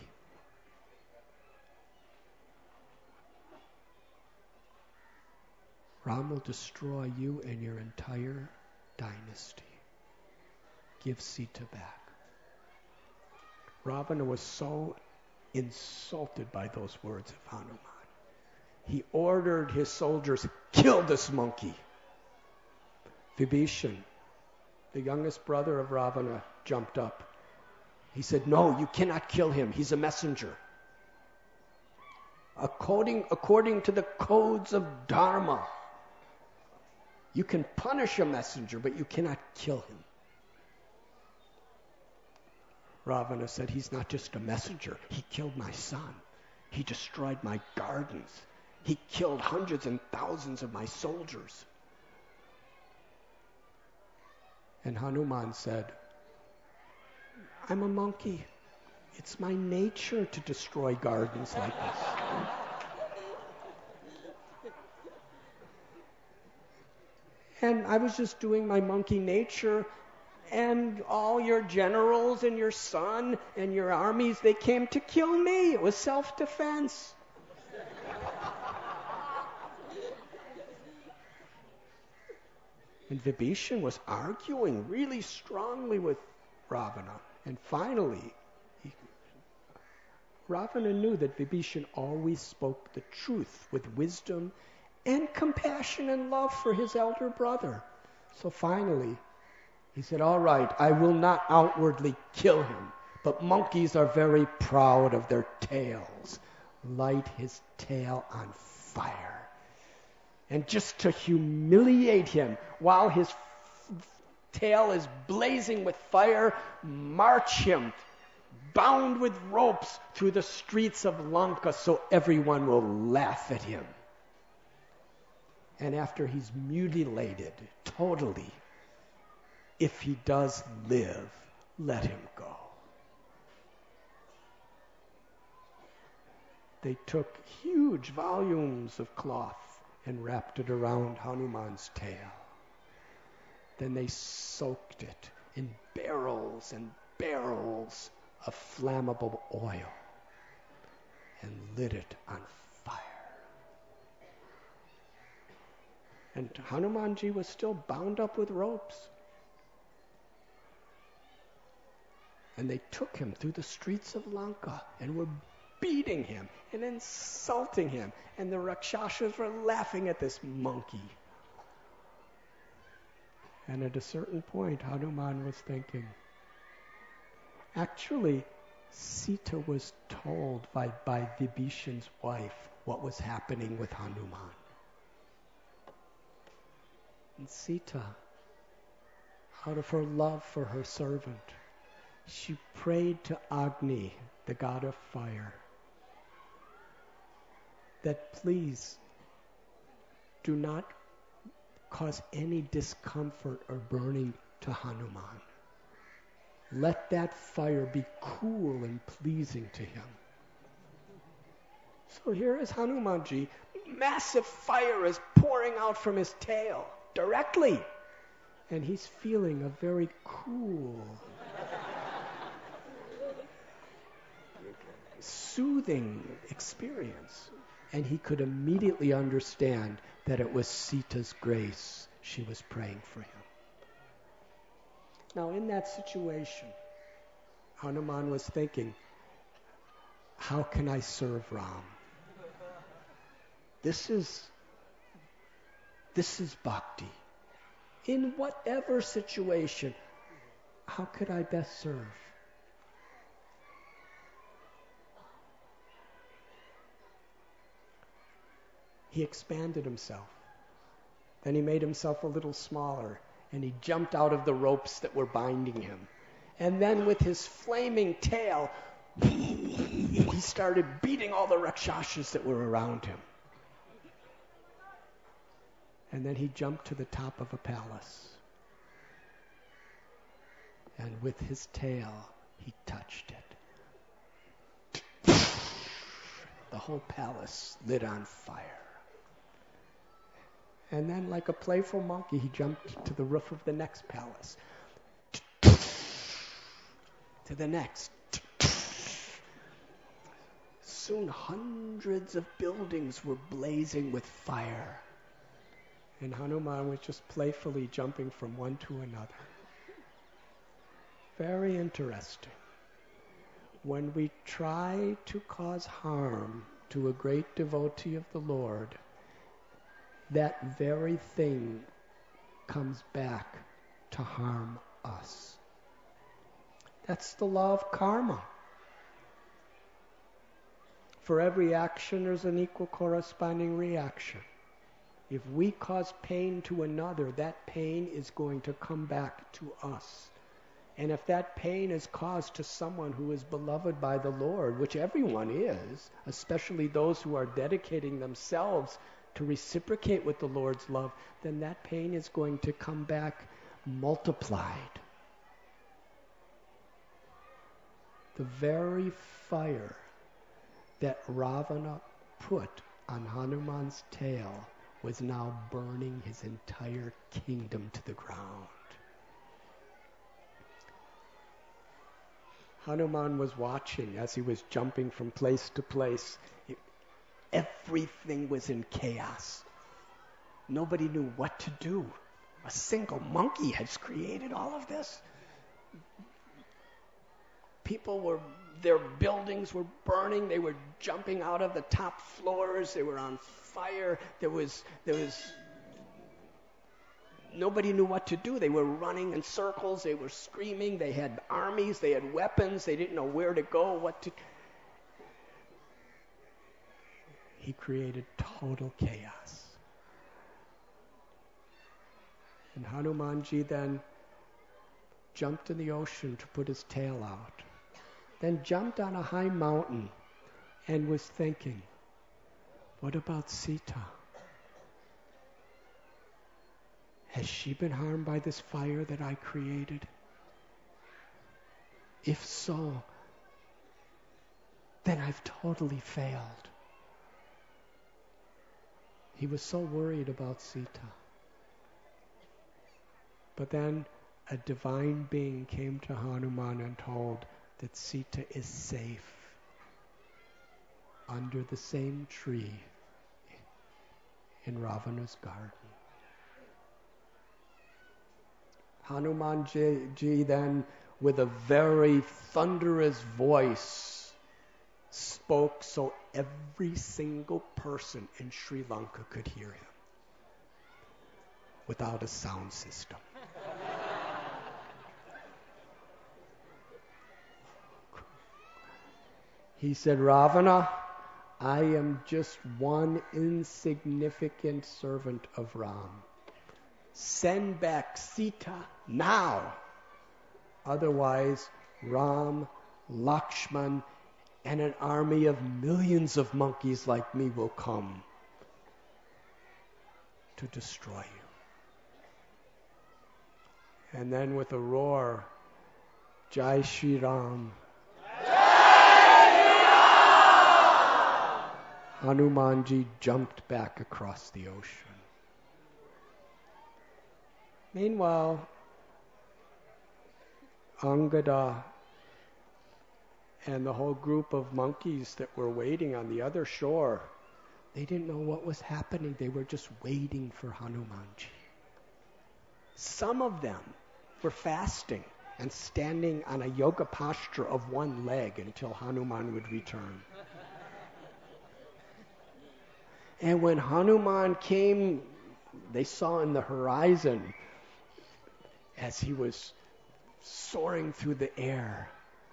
Ram will destroy you and your entire dynasty. Give Sita back. Ravana was so insulted by those words of Hanuman. He ordered his soldiers, kill this monkey. Vibhishan, the youngest brother of Ravana, jumped up. He said, no, you cannot kill him. He's a messenger. According to the codes of Dharma, you can punish a messenger, but you cannot kill him. Ravana said, he's not just a messenger. He killed my son. He destroyed my gardens. He killed hundreds and thousands of my soldiers. And Hanuman said, I'm a monkey. It's my nature to destroy gardens like this. And I was just doing my monkey nature, and all your generals and your son and your armies, they came to kill me. It was self-defense. And Vibhishan was arguing really strongly with Ravana. And finally, Ravana knew that Vibhishan always spoke the truth with wisdom and compassion and love for his elder brother. So finally, He said, all right, I will not outwardly kill him, but monkeys are very proud of their tails. Light his tail on fire. And just to humiliate him, while his tail is blazing with fire, march him, bound with ropes, through the streets of Lanka so everyone will laugh at him. And after he's mutilated totally, if he does live, let him go. They took huge volumes of cloth and wrapped it around Hanuman's tail. Then they soaked it in barrels and barrels of flammable oil and lit it on fire. And Hanumanji was still bound up with ropes. And they took him through the streets of Lanka and were beating him and insulting him. And the Rakshasas were laughing at this monkey. And at a certain point, Hanuman was thinking, actually, Sita was told by Vibhishan's wife what was happening with Hanuman. And Sita, out of her love for her servant, she prayed to Agni, the god of fire, that please do not cause any discomfort or burning to Hanuman. Let that fire be cool and pleasing to him. So here is Hanumanji. Massive fire is pouring out from his tail directly. And he's feeling a very cool, soothing experience. And he could immediately understand that it was Sita's grace she was praying for him. Now, in that situation, Hanuman was thinking, how can I serve Ram? This is bhakti. In whatever situation, how could I best serve? He expanded himself. Then he made himself a little smaller, and he jumped out of the ropes that were binding him. And then with his flaming tail, he started beating all the Rakshasas that were around him. And then he jumped to the top of a palace. And with his tail, he touched it. The whole palace lit on fire. And then, like a playful monkey, he jumped to the roof of the next palace. To the next. Soon hundreds of buildings were blazing with fire. And Hanuman was just playfully jumping from one to another. Very interesting. When we try to cause harm to a great devotee of the Lord, that very thing comes back to harm us. That's the law of karma. For every action, there's an equal corresponding reaction. If we cause pain to another, that pain is going to come back to us. And if that pain is caused to someone who is beloved by the Lord, which everyone is, especially those who are dedicating themselves to reciprocate with the Lord's love, then that pain is going to come back multiplied. The very fire that Ravana put on Hanuman's tail was now burning his entire kingdom to the ground. Hanuman was watching as he was jumping from place to place. Everything was in chaos. Nobody knew what to do. A single monkey has created all of this. Their buildings were burning. They were jumping out of the top floors. They were on fire. There was nobody knew what to do. They were running in circles. They were screaming. They had armies. They had weapons. They didn't know where to go, what to... He created total chaos. And Hanumanji then jumped in the ocean to put his tail out. Then jumped on a high mountain and was thinking, what about Sita? Has she been harmed by this fire that I created? If so, then I've totally failed. He was so worried about Sita. But then a divine being came to Hanuman and told that Sita is safe under the same tree in Ravana's garden. Hanumanji then, with a very thunderous voice, spoke so every single person in Sri Lanka could hear him without a sound system. He said, Ravana, I am just one insignificant servant of Ram. Send back Sita now. Otherwise, Ram, Lakshman, and an army of millions of monkeys like me will come to destroy you. And then with a roar, Jai Shri Ram. Hanumanji jumped back across the ocean. Meanwhile, Angada and the whole group of monkeys that were waiting on the other shore, they didn't know what was happening. They were just waiting for Hanumanji. Some of them were fasting and standing on a yoga posture of one leg until Hanuman would return. And when Hanuman came, they saw in the horizon as he was soaring through the air.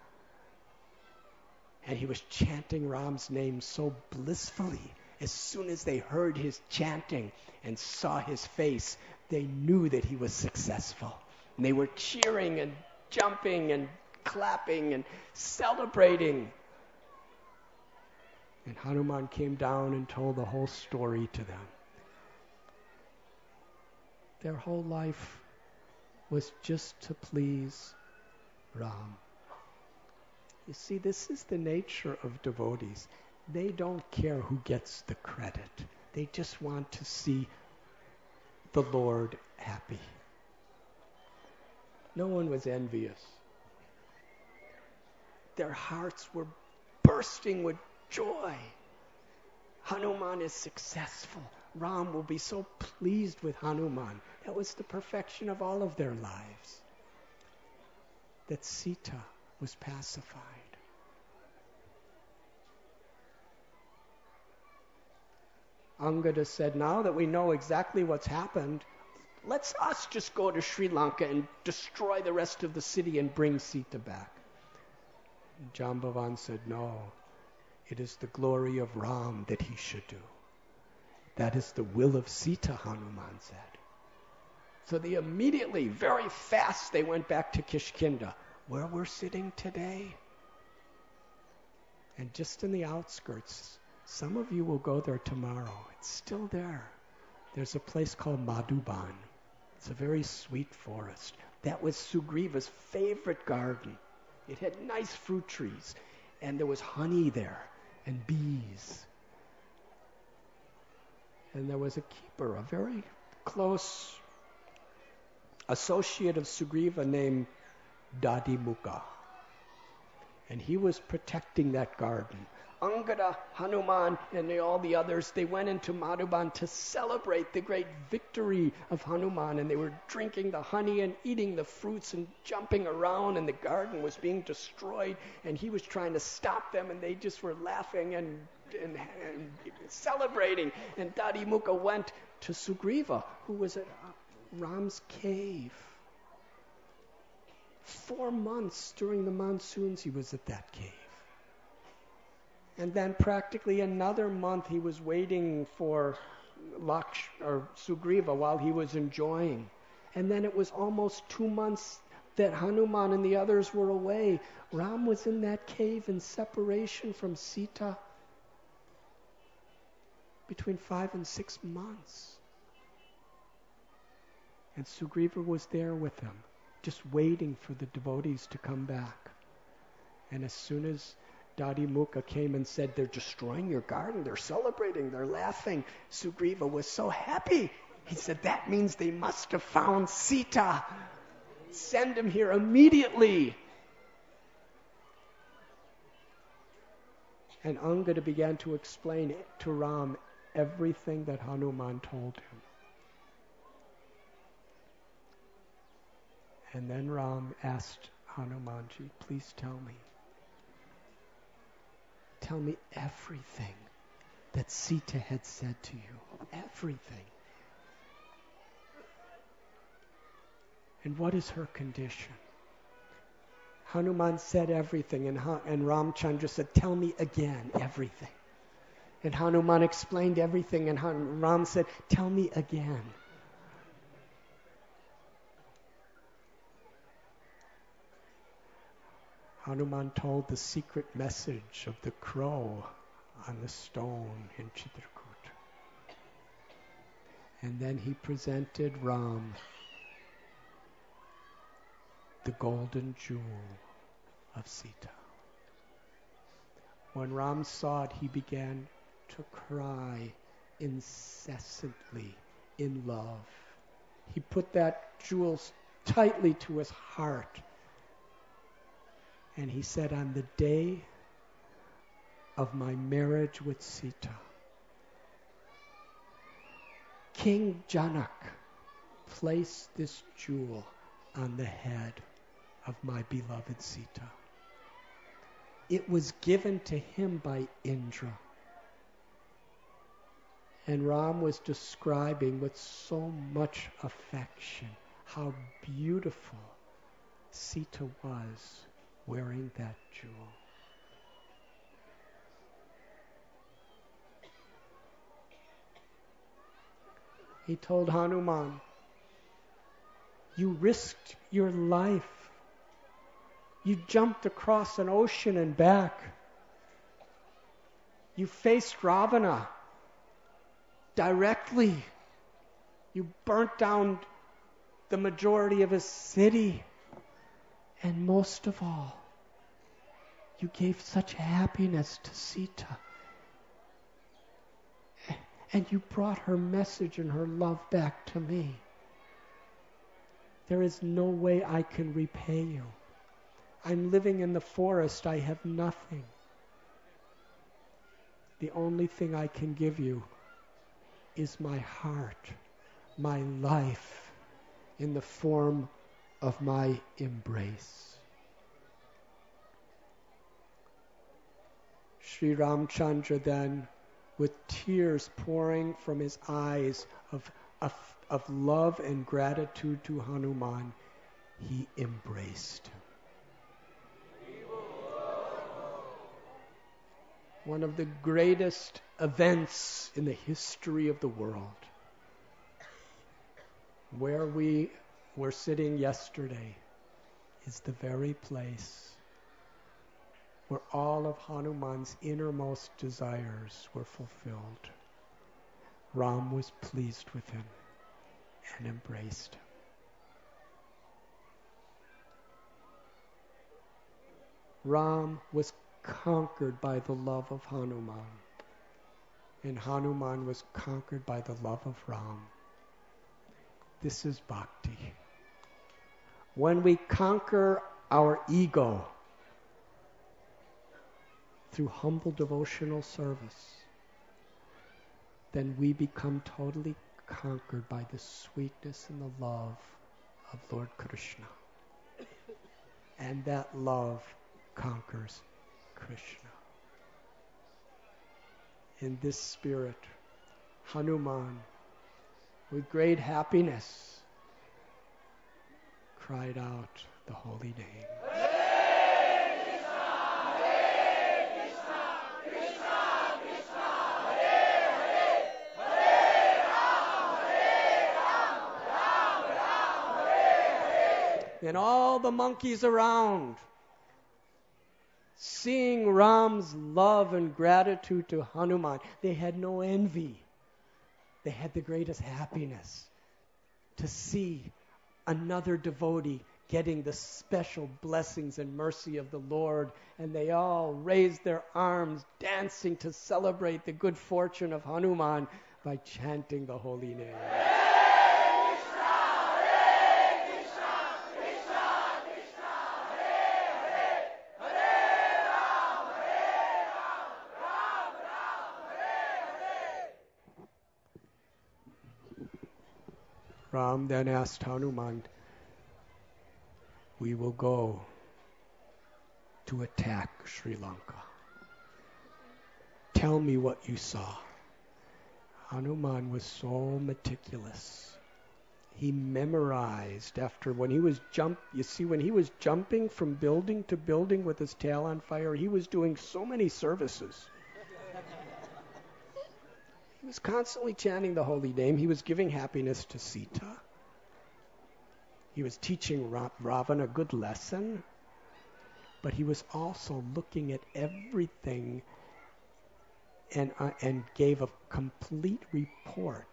And he was chanting Ram's name so blissfully. As soon as they heard his chanting and saw his face, they knew that he was successful. And they were cheering and jumping and clapping and celebrating. And Hanuman came down and told the whole story to them. Their whole life was just to please Ram. You see, this is the nature of devotees. They don't care who gets the credit. They just want to see the Lord happy. No one was envious. Their hearts were bursting with joy. Hanuman is successful. Ram will be so pleased with Hanuman. That was the perfection of all of their lives. That Sita was pacified. Angada said, now that we know exactly what's happened, let's us just go to Sri Lanka and destroy the rest of the city and bring Sita back. And Jambavan said, no, it is the glory of Ram that he should do. That is the will of Sita, Hanuman said. So they immediately, very fast, they went back to Kishkinda, where we're sitting today. And just in the outskirts, some of you will go there tomorrow. It's still there. There's a place called Madhuban. It's a very sweet forest. That was Sugriva's favorite garden. It had nice fruit trees, and there was honey there, and bees. And there was a keeper, a very close associate of Sugriva named Dadimukha. And he was protecting that garden. Angada, Hanuman, and all the others, they went into Madhuban to celebrate the great victory of Hanuman, and they were drinking the honey and eating the fruits and jumping around, and the garden was being destroyed, and he was trying to stop them, and they just were laughing and celebrating. And Dadimukha went to Sugriva, who was Ram's cave. 4 months during the monsoons he was at that cave. And then practically another month he was waiting for Sugriva while he was enjoying. And then it was almost 2 months that Hanuman and the others were away. Ram was in that cave in separation from Sita between 5 and 6 months. And Sugriva was there with him, just waiting for the devotees to come back. And as soon as Dadimukha came and said, they're destroying your garden, they're celebrating, they're laughing, Sugriva was so happy. He said, that means they must have found Sita. Send him here immediately. And Angada began to explain to Ram everything that Hanuman told him. And then Ram asked Hanumanji, please tell me. Tell me everything that Sita had said to you. Everything. And what is her condition? Hanuman said everything, and Ramchandra said, tell me again everything. And Hanuman explained everything, and Ram said, tell me again. Hanuman told the secret message of the crow on the stone in Chitrakoot. And then he presented Ram the golden jewel of Sita. When Ram saw it, he began to cry incessantly in love. He put that jewel tightly to his heart. And he said, on the day of my marriage with Sita, King Janak placed this jewel on the head of my beloved Sita. It was given to him by Indra. And Ram was describing with so much affection how beautiful Sita was wearing that jewel. He told Hanuman, you risked your life. You jumped across an ocean and back. You faced Ravana directly. You burnt down the majority of his city. And most of all, you gave such happiness to Sita. And you brought her message and her love back to me. There is no way I can repay you. I'm living in the forest. I have nothing. The only thing I can give you is my heart, my life, in the form of my embrace. Sri Ramchandra then, with tears pouring from his eyes of love and gratitude to Hanuman, he embraced him. One of the greatest events in the history of the world. Where we were sitting yesterday is the very place where all of Hanuman's innermost desires were fulfilled. Ram was pleased with him and embraced him. Ram was conquered by the love of Hanuman, and Hanuman was conquered by the love of Ram. This is bhakti. When we conquer our ego through humble devotional service, then we become totally conquered by the sweetness and the love of Lord Krishna. And that love conquers Krishna. In this spirit, Hanuman, with great happiness, cried out the holy name. And all the monkeys around, seeing Ram's love and gratitude to Hanuman, they had no envy. They had the greatest happiness to see another devotee getting the special blessings and mercy of the Lord. And they all raised their arms, dancing to celebrate the good fortune of Hanuman by chanting the holy name. Ram then asked Hanuman, we will go to attack Sri Lanka. Tell me what you saw. Hanuman was so meticulous. He memorized when he was jumping from building to building with his tail on fire, he was doing so many services. He was constantly chanting the holy name. He was giving happiness to Sita. He was teaching Ravan a good lesson. But he was also looking at everything and gave a complete report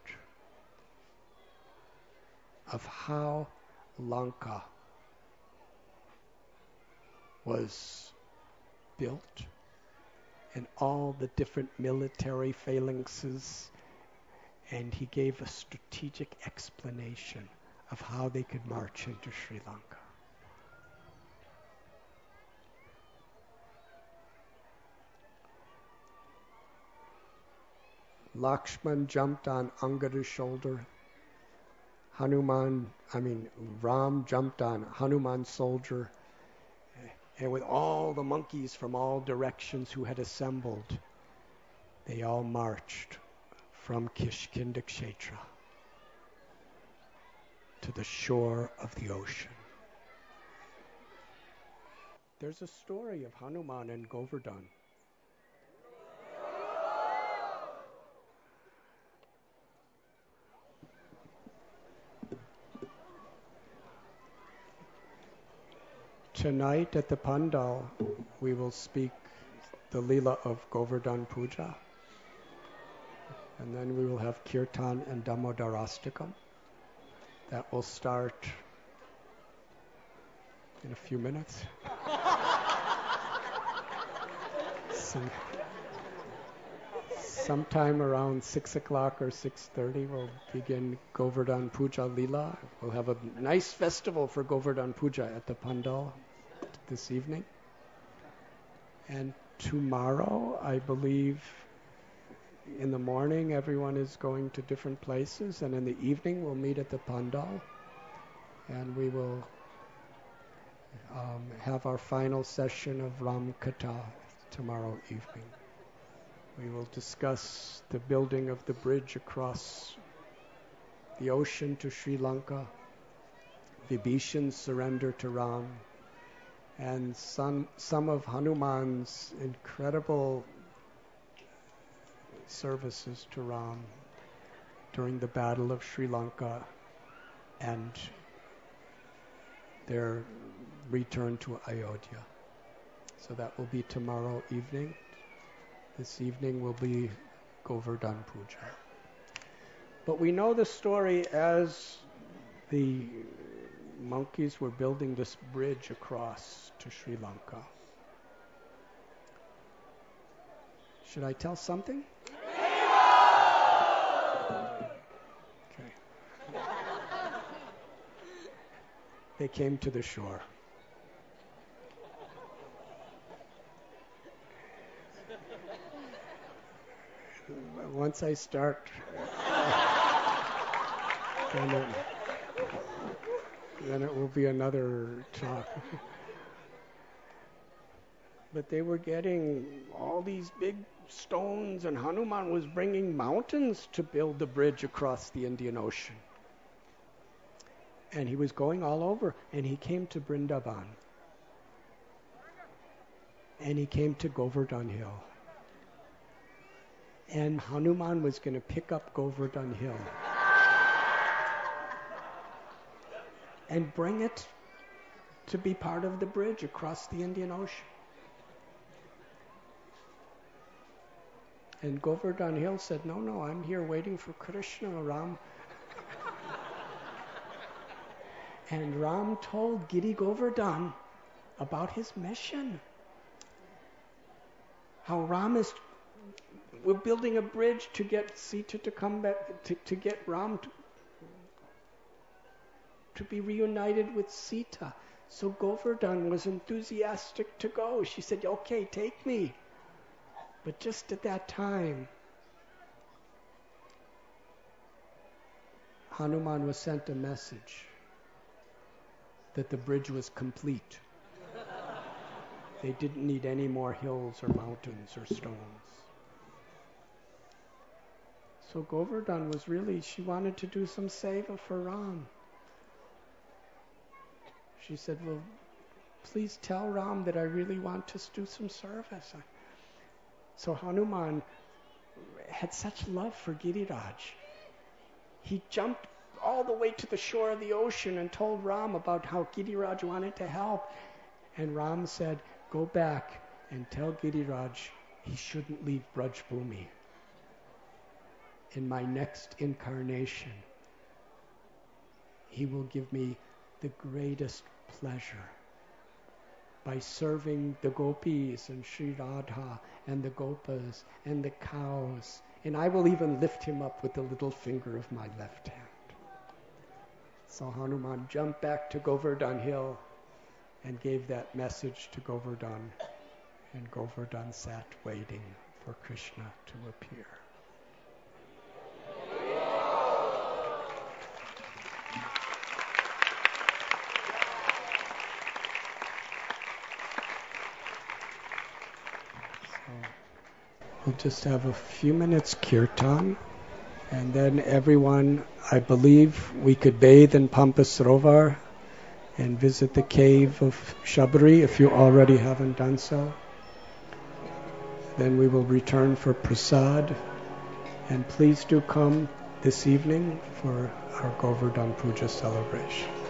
of how Lanka was built and all the different military phalanxes, and he gave a strategic explanation of how they could march into Sri Lanka. Lakshman jumped on Angada's shoulder. Ram jumped on Hanuman's soldier. And with all the monkeys from all directions who had assembled, they all marched from Kishkinda Kshetra to the shore of the ocean. There's a story of Hanuman and Govardhan. Tonight at the Pandal, we will speak the Leela of Govardhan Puja. And then we will have Kirtan and Damodarastakam. That will start in a few minutes. Sometime around 6 o'clock or 6:30, we'll begin Govardhan Puja Leela. We'll have a nice festival for Govardhan Puja at the Pandal this evening. And tomorrow, I believe, in the morning, everyone is going to different places, and in the evening, we'll meet at the Pandal, and we will have our final session of Ram Katha tomorrow evening. We will discuss the building of the bridge across the ocean to Sri Lanka, Vibhishan's surrender to Ram, and some of Hanuman's incredible services to Ram during the Battle of Sri Lanka and their return to Ayodhya. So that will be tomorrow evening. This evening will be Govardhan Puja. But we know the story as the monkeys were building this bridge across to Sri Lanka. Should I tell something? Okay. They came to the shore. Once I start, then it will be another talk. But they were getting all these big stones, and Hanuman was bringing mountains to build the bridge across the Indian Ocean. And he was going all over, and he came to Vrindavan. And he came to Govardhan Hill. And Hanuman was going to pick up Govardhan Hill and bring it to be part of the bridge across the Indian Ocean. And Govardhan Hill said, no, I'm here waiting for Krishna, Ram. And Ram told Giri Govardhan about his mission. How we're building a bridge to get Sita to come back, to get Ram to be reunited with Sita. So Govardhan was enthusiastic to go. She said, okay, take me. But just at that time, Hanuman was sent a message that the bridge was complete. They didn't need any more hills or mountains or stones. So Govardhan was she wanted to do some seva for Ram. She said, well, please tell Ram that I really want to do some service. So Hanuman had such love for Giriraj. He jumped all the way to the shore of the ocean and told Ram about how Giriraj wanted to help. And Ram said, go back and tell Giriraj he shouldn't leave Braj Bhumi. In my next incarnation, he will give me the greatest pleasure by serving the gopis and Sri Radha and the gopas and the cows. And I will even lift him up with the little finger of my left hand. So Hanuman jumped back to Govardhan Hill and gave that message to Govardhan. And Govardhan sat waiting for Krishna to appear. We'll just have a few minutes kirtan, and then everyone, I believe we could bathe in Pampa Sarovar and visit the cave of Shabri if you already haven't done so. Then we will return for prasad, and please do come this evening for our Govardhan Puja celebration.